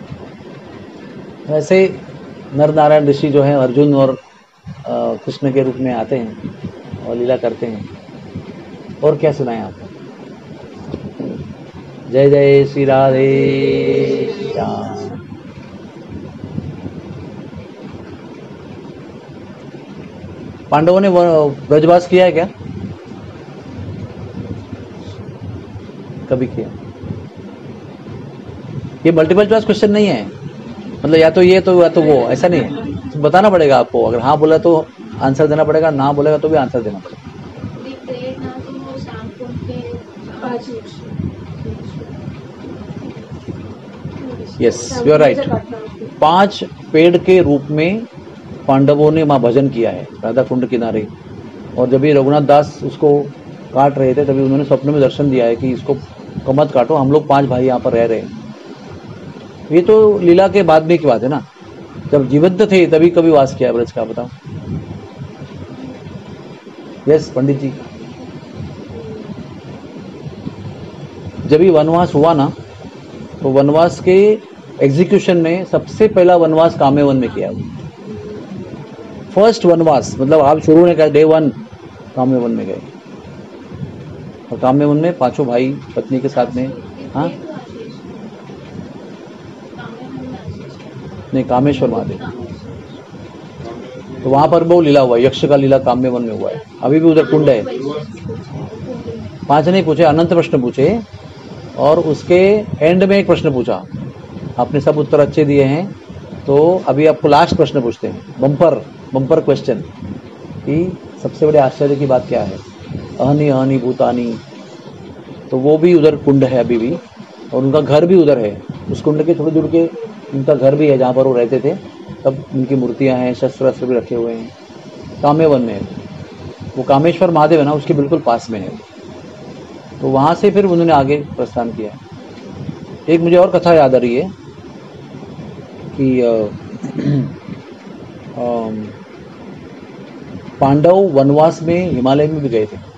वैसे नर नारायण ऋषि जो है अर्जुन और कृष्ण के रूप में आते हैं और लीला करते हैं। और क्या सुनाए आपको? जय जय श्री राधे श्याम। पांडवों ने ब्रजवास किया है क्या? कभी किया? ये मल्टीपल चॉइस क्वेश्चन नहीं है, मतलब या तो ये तो या तो वो, ऐसा नहीं है। तो बताना पड़ेगा आपको, अगर हाँ बोला तो आंसर देना पड़ेगा, ना बोलेगा तो भी आंसर देना पड़ेगा। Yes, you are right. पांच पेड़ के रूप में पांडवों ने वहां भजन किया है राधा कुंड किनारे। और जब ये रघुनाथ दास उसको काट रहे थे, तभी उन्होंने स्वप्न में दर्शन दिया है कि इसको मत काटो, हम लोग पांच भाई यहाँ पर रह रहे हैं। ये तो लीला के बाद में की बात है ना, जब जीवंत थे तभी कभी वास किया ब्रज का, बताओ। यस पंडित जी, जब ये वनवास हुआ ना, तो वनवास के एग्जीक्यूशन में सबसे पहला वनवास काम्य वन में किया। फर्स्ट वनवास, मतलब आप शुरू ने कहा डे वन काम्य वन में गए, और काम्य वन में पांचों भाई पत्नी के साथ में। हाँ नहीं, कामेश्वर महादेव, तो वहां पर वो लीला हुआ, यक्ष का लीला काम्य वन में हुआ है। अभी भी उधर कुंड है। पांच नहीं पूछे, अनंत प्रश्न पूछे, और उसके एंड में एक प्रश्न पूछा। आपने सब उत्तर अच्छे दिए हैं, तो अभी आपको लास्ट प्रश्न पूछते हैं, बम्पर बम्पर क्वेश्चन, कि सबसे बड़े आश्चर्य की बात क्या है? अहनी अहनी भूतानी, तो वो भी उधर कुंड है अभी भी, और उनका घर भी उधर है। उस कुंड के थोड़ी दूर के उनका घर भी है, जहाँ पर वो रहते थे। तब उनकी मूर्तियाँ हैं, शस्त्र अस्त्र भी रखे हुए हैं। काम्य वन में है वो, कामेश्वर महादेव है ना, उसके बिल्कुल पास में है। तो वहाँ से फिर उन्होंने आगे प्रस्थान किया। एक मुझे और कथा याद आ रही है कि पांडव वनवास में हिमालय में भी गए थे,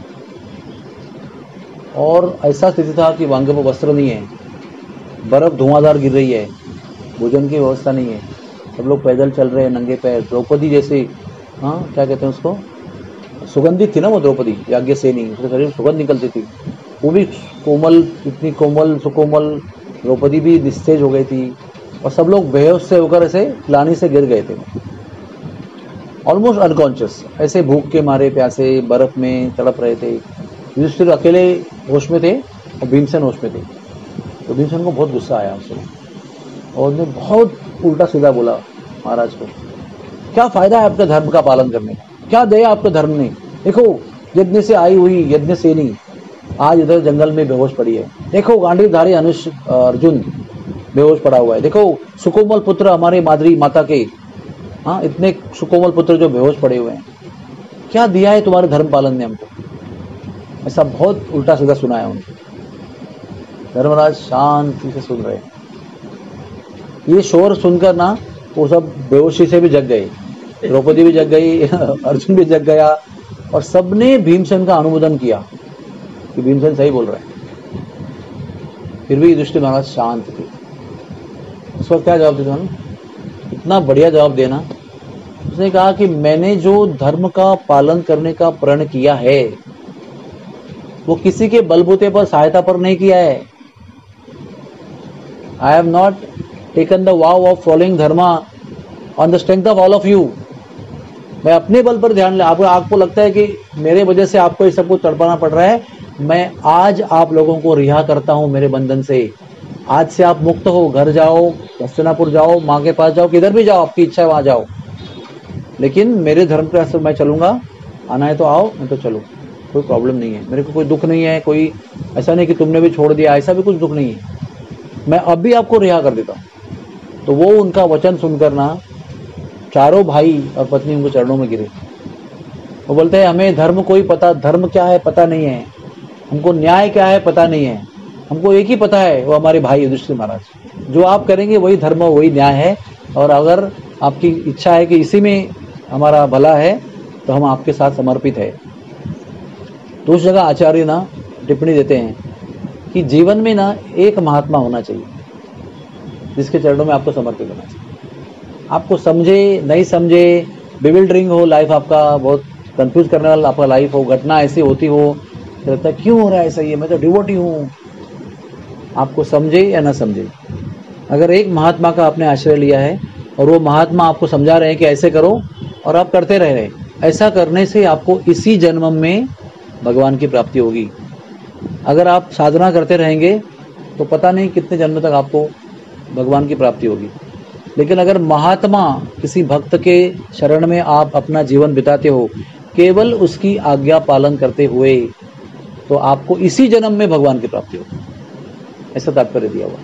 और ऐसा स्थिति था कि वहां पर वस्त्र नहीं है, बर्फ धुआंधार गिर रही है, भोजन की व्यवस्था नहीं है, सब लोग पैदल चल रहे हैं नंगे पैर। द्रौपदी जैसे, हाँ क्या कहते हैं उसको, सुगंधित थी ना वो द्रौपदी, याज्ञसेनी, उसके शरीर सुगंध निकलती थी। वो भी कोमल, इतनी कोमल सुकोमल द्रौपदी भी निस्तेज हो गई थी, और सब लोग बेहोश से होकर ऐसे लानी से गिर गए थे, ऑलमोस्ट अनकॉन्शियस, ऐसे भूख के मारे, प्यासे, बर्फ में तड़प रहे थे। युधिष्ठिर अकेले होश में थे और भीमसेन होश में थे। तो भीमसेन को बहुत गुस्सा आया उससे, और उन्हें बहुत उल्टा सीधा बोला महाराज को। क्या फायदा है आपके धर्म का पालन करने का, क्या दिया आपके धर्म ने। देखो यज्ञ से आई हुई यज्ञ सेनी आज इधर जंगल में बेहोश पड़ी है। देखो गांडीवधारी अनुष अर्जुन बेहोश पड़ा हुआ है। देखो सुकोमल पुत्र हमारे माद्री माता के, हाँ इतने सुकोमल पुत्र जो बेहोश पड़े हुए हैं। क्या दिया है तुम्हारे धर्म पालन ने हमको। ऐसा बहुत उल्टा सीधा सुना है उनको। धर्मराज शांति से सुन रहे हैं। ये शोर सुनकर ना वो सब बेहोशी से भी जग गए। द्रौपदी भी जग गई, अर्जुन भी जग गया, और सबने भीमसेन का अनुमोदन किया कि भीमसेन सही बोल रहे हैं। फिर भी युधिष्ठिर महाराज शांत थे। उस वक्त क्या जवाब देता ना, इतना बढ़िया जवाब देना। उसने कहा कि मैंने जो धर्म का पालन करने का प्रण किया है वो किसी के बलबूते पर सहायता पर नहीं किया है। I have not taken the vow of following dharma on the strength of all of you. मैं अपने बल पर ध्यान ले, आपको आपको लगता है कि मेरे वजह से आपको ये सब कुछ तड़पाना पड़ रहा है। मैं आज आप लोगों को रिहा करता हूं मेरे बंधन से। आज से आप मुक्त हो, घर जाओ, हस्तिनापुर जाओ, माँ के पास जाओ, किधर भी जाओ, आपकी इच्छा है वहां जाओ, लेकिन मेरे धर्म के रास्ते मैं चलूंगा। आना है तो आओ, मैं तो चलो, कोई प्रॉब्लम नहीं है, मेरे को कोई दुख नहीं है। कोई ऐसा नहीं कि तुमने भी छोड़ दिया, ऐसा भी कुछ दुख नहीं है। मैं अब भी आपको रिहा कर देता हूं। तो वो उनका वचन सुनकर ना चारों भाई और पत्नी उनके चरणों में गिरे। वो बोलते हैं हमें धर्म कोई पता, धर्म क्या है पता नहीं है, हमको न्याय क्या है पता नहीं है, हमको एक ही पता है, वो हमारे भाई युधिष्ठिर महाराज। जो आप करेंगे वही धर्म वही न्याय है, और अगर आपकी इच्छा है कि इसी में हमारा भला है तो हम आपके साथ समर्पित है। तो उस जगह आचार्य ना टिप्पणी देते हैं कि जीवन में ना एक महात्मा होना चाहिए जिसके चरणों में आपको समर्पित होना चाहिए। आपको समझे नहीं समझे, बिविल्डरिंग हो लाइफ, आपका बहुत कंफ्यूज करने वाला आपका लाइफ हो, घटना ऐसी होती हो, लगता है क्यों हो रहा है ऐसा, ये मैं तो डिवोटी हूँ। आपको समझे या ना समझे, अगर एक महात्मा का आपने आश्रय लिया है और वो महात्मा आपको समझा रहे हैं कि ऐसे करो और आप करते रह रहे, ऐसा करने से आपको इसी जन्म में भगवान की प्राप्ति होगी। अगर आप साधना करते रहेंगे तो पता नहीं कितने जन्म तक आपको भगवान की प्राप्ति होगी। लेकिन अगर महात्मा किसी भक्त के शरण में आप अपना जीवन बिताते हो केवल उसकी आज्ञा पालन करते हुए, तो आपको इसी जन्म में भगवान की प्राप्ति होगी। ऐसा तात्पर्य दिया हुआ।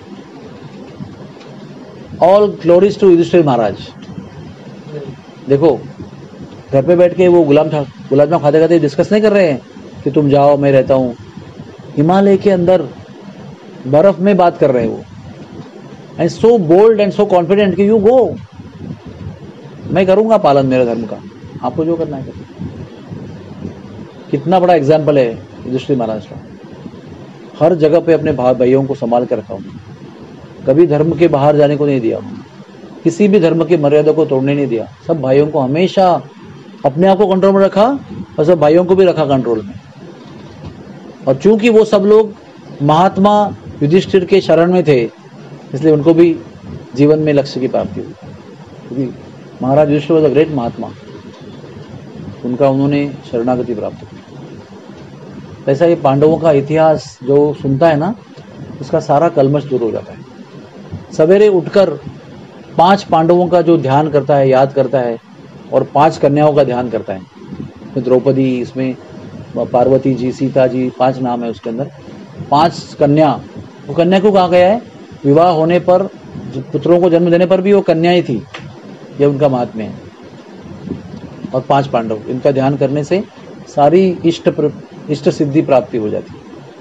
All glories to Yudhishthira Maharaj. देखो घर पे बैठ के वो गुलाम गुलाब जामुन खाते खाते डिस्कस नहीं कर रहे हैं कि तुम जाओ मैं रहता हूँ। हिमालय के अंदर बर्फ में बात कर रहे हैं वो, and so bold and so confident कि यू गो, मैं करूंगा पालन मेरे धर्म का, आपको जो करना है करो। कितना बड़ा एग्जाम्पल है युधिष्ठिर महाराज का। हर जगह पे अपने भाई भाइयों को संभाल कर रखा उन्होंने, कभी धर्म के बाहर जाने को नहीं दिया उन्होंने, किसी भी धर्म की मर्यादा को तोड़ने नहीं दिया। सब भाइयों को हमेशा अपने आप को कंट्रोल में रखा और सब भाइयों को भी रखा कंट्रोल में। और चूंकि वो सब लोग महात्मा युधिष्ठिर के शरण में थे, इसलिए उनको भी जीवन में लक्ष्य की प्राप्ति हुई। क्योंकि Maharaj Yudhishthira was a great mahatma, उनका उन्होंने शरणागति प्राप्त की। ऐसा ये पांडवों का इतिहास जो सुनता है ना, उसका सारा कलमश दूर हो जाता है। सवेरे उठकर पांच पांडवों का जो ध्यान करता है, याद करता है, और पांच कन्याओं का ध्यान करता है। तो द्रौपदी, इसमें पार्वती जी, सीता जी, पांच नाम है उसके अंदर। पांच कन्या, वो कन्या को कहा गया है विवाह होने पर, पुत्रों को जन्म देने पर भी वो कन्या ही थी, ये उनका महात्म्य है। और पांच पांडव, इनका ध्यान करने से सारी इष्ट इष्ट सिद्धि प्राप्ति हो जाती है।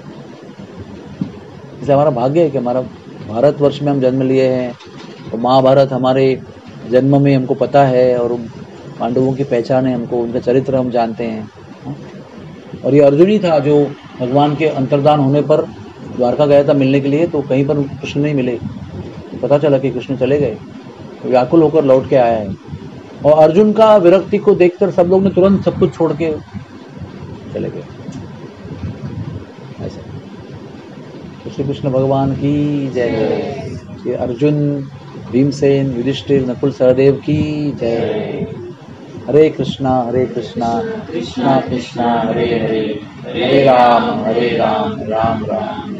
इसलिए हमारा भाग्य है कि हमारा भारतवर्ष में हम जन्म लिए हैं, तो महाभारत हमारे जन्म में हमको पता है, और पांडवों की पहचान है हमको, उनका चरित्र हम जानते हैं। और ये अर्जुन ही था जो भगवान के अंतर्धान होने पर द्वारका गया था मिलने के लिए, तो कहीं पर कृष्ण नहीं मिले, तो पता चला कि कृष्ण चले गए, तो व्याकुल होकर लौट के आया है। और अर्जुन का विरक्ति को देखकर सब लोग ने तुरंत सब कुछ छोड़ के चले गए। ऐसा श्री कृष्ण भगवान की जय। श्री अर्जुन, भीमसेन, युधिष्ठिर, नकुल, सहदेव की जय। हरे कृष्णा हरे कृष्णा कृष्णा कृष्णा हरे हरे, हरे राम हरे राम, राम राम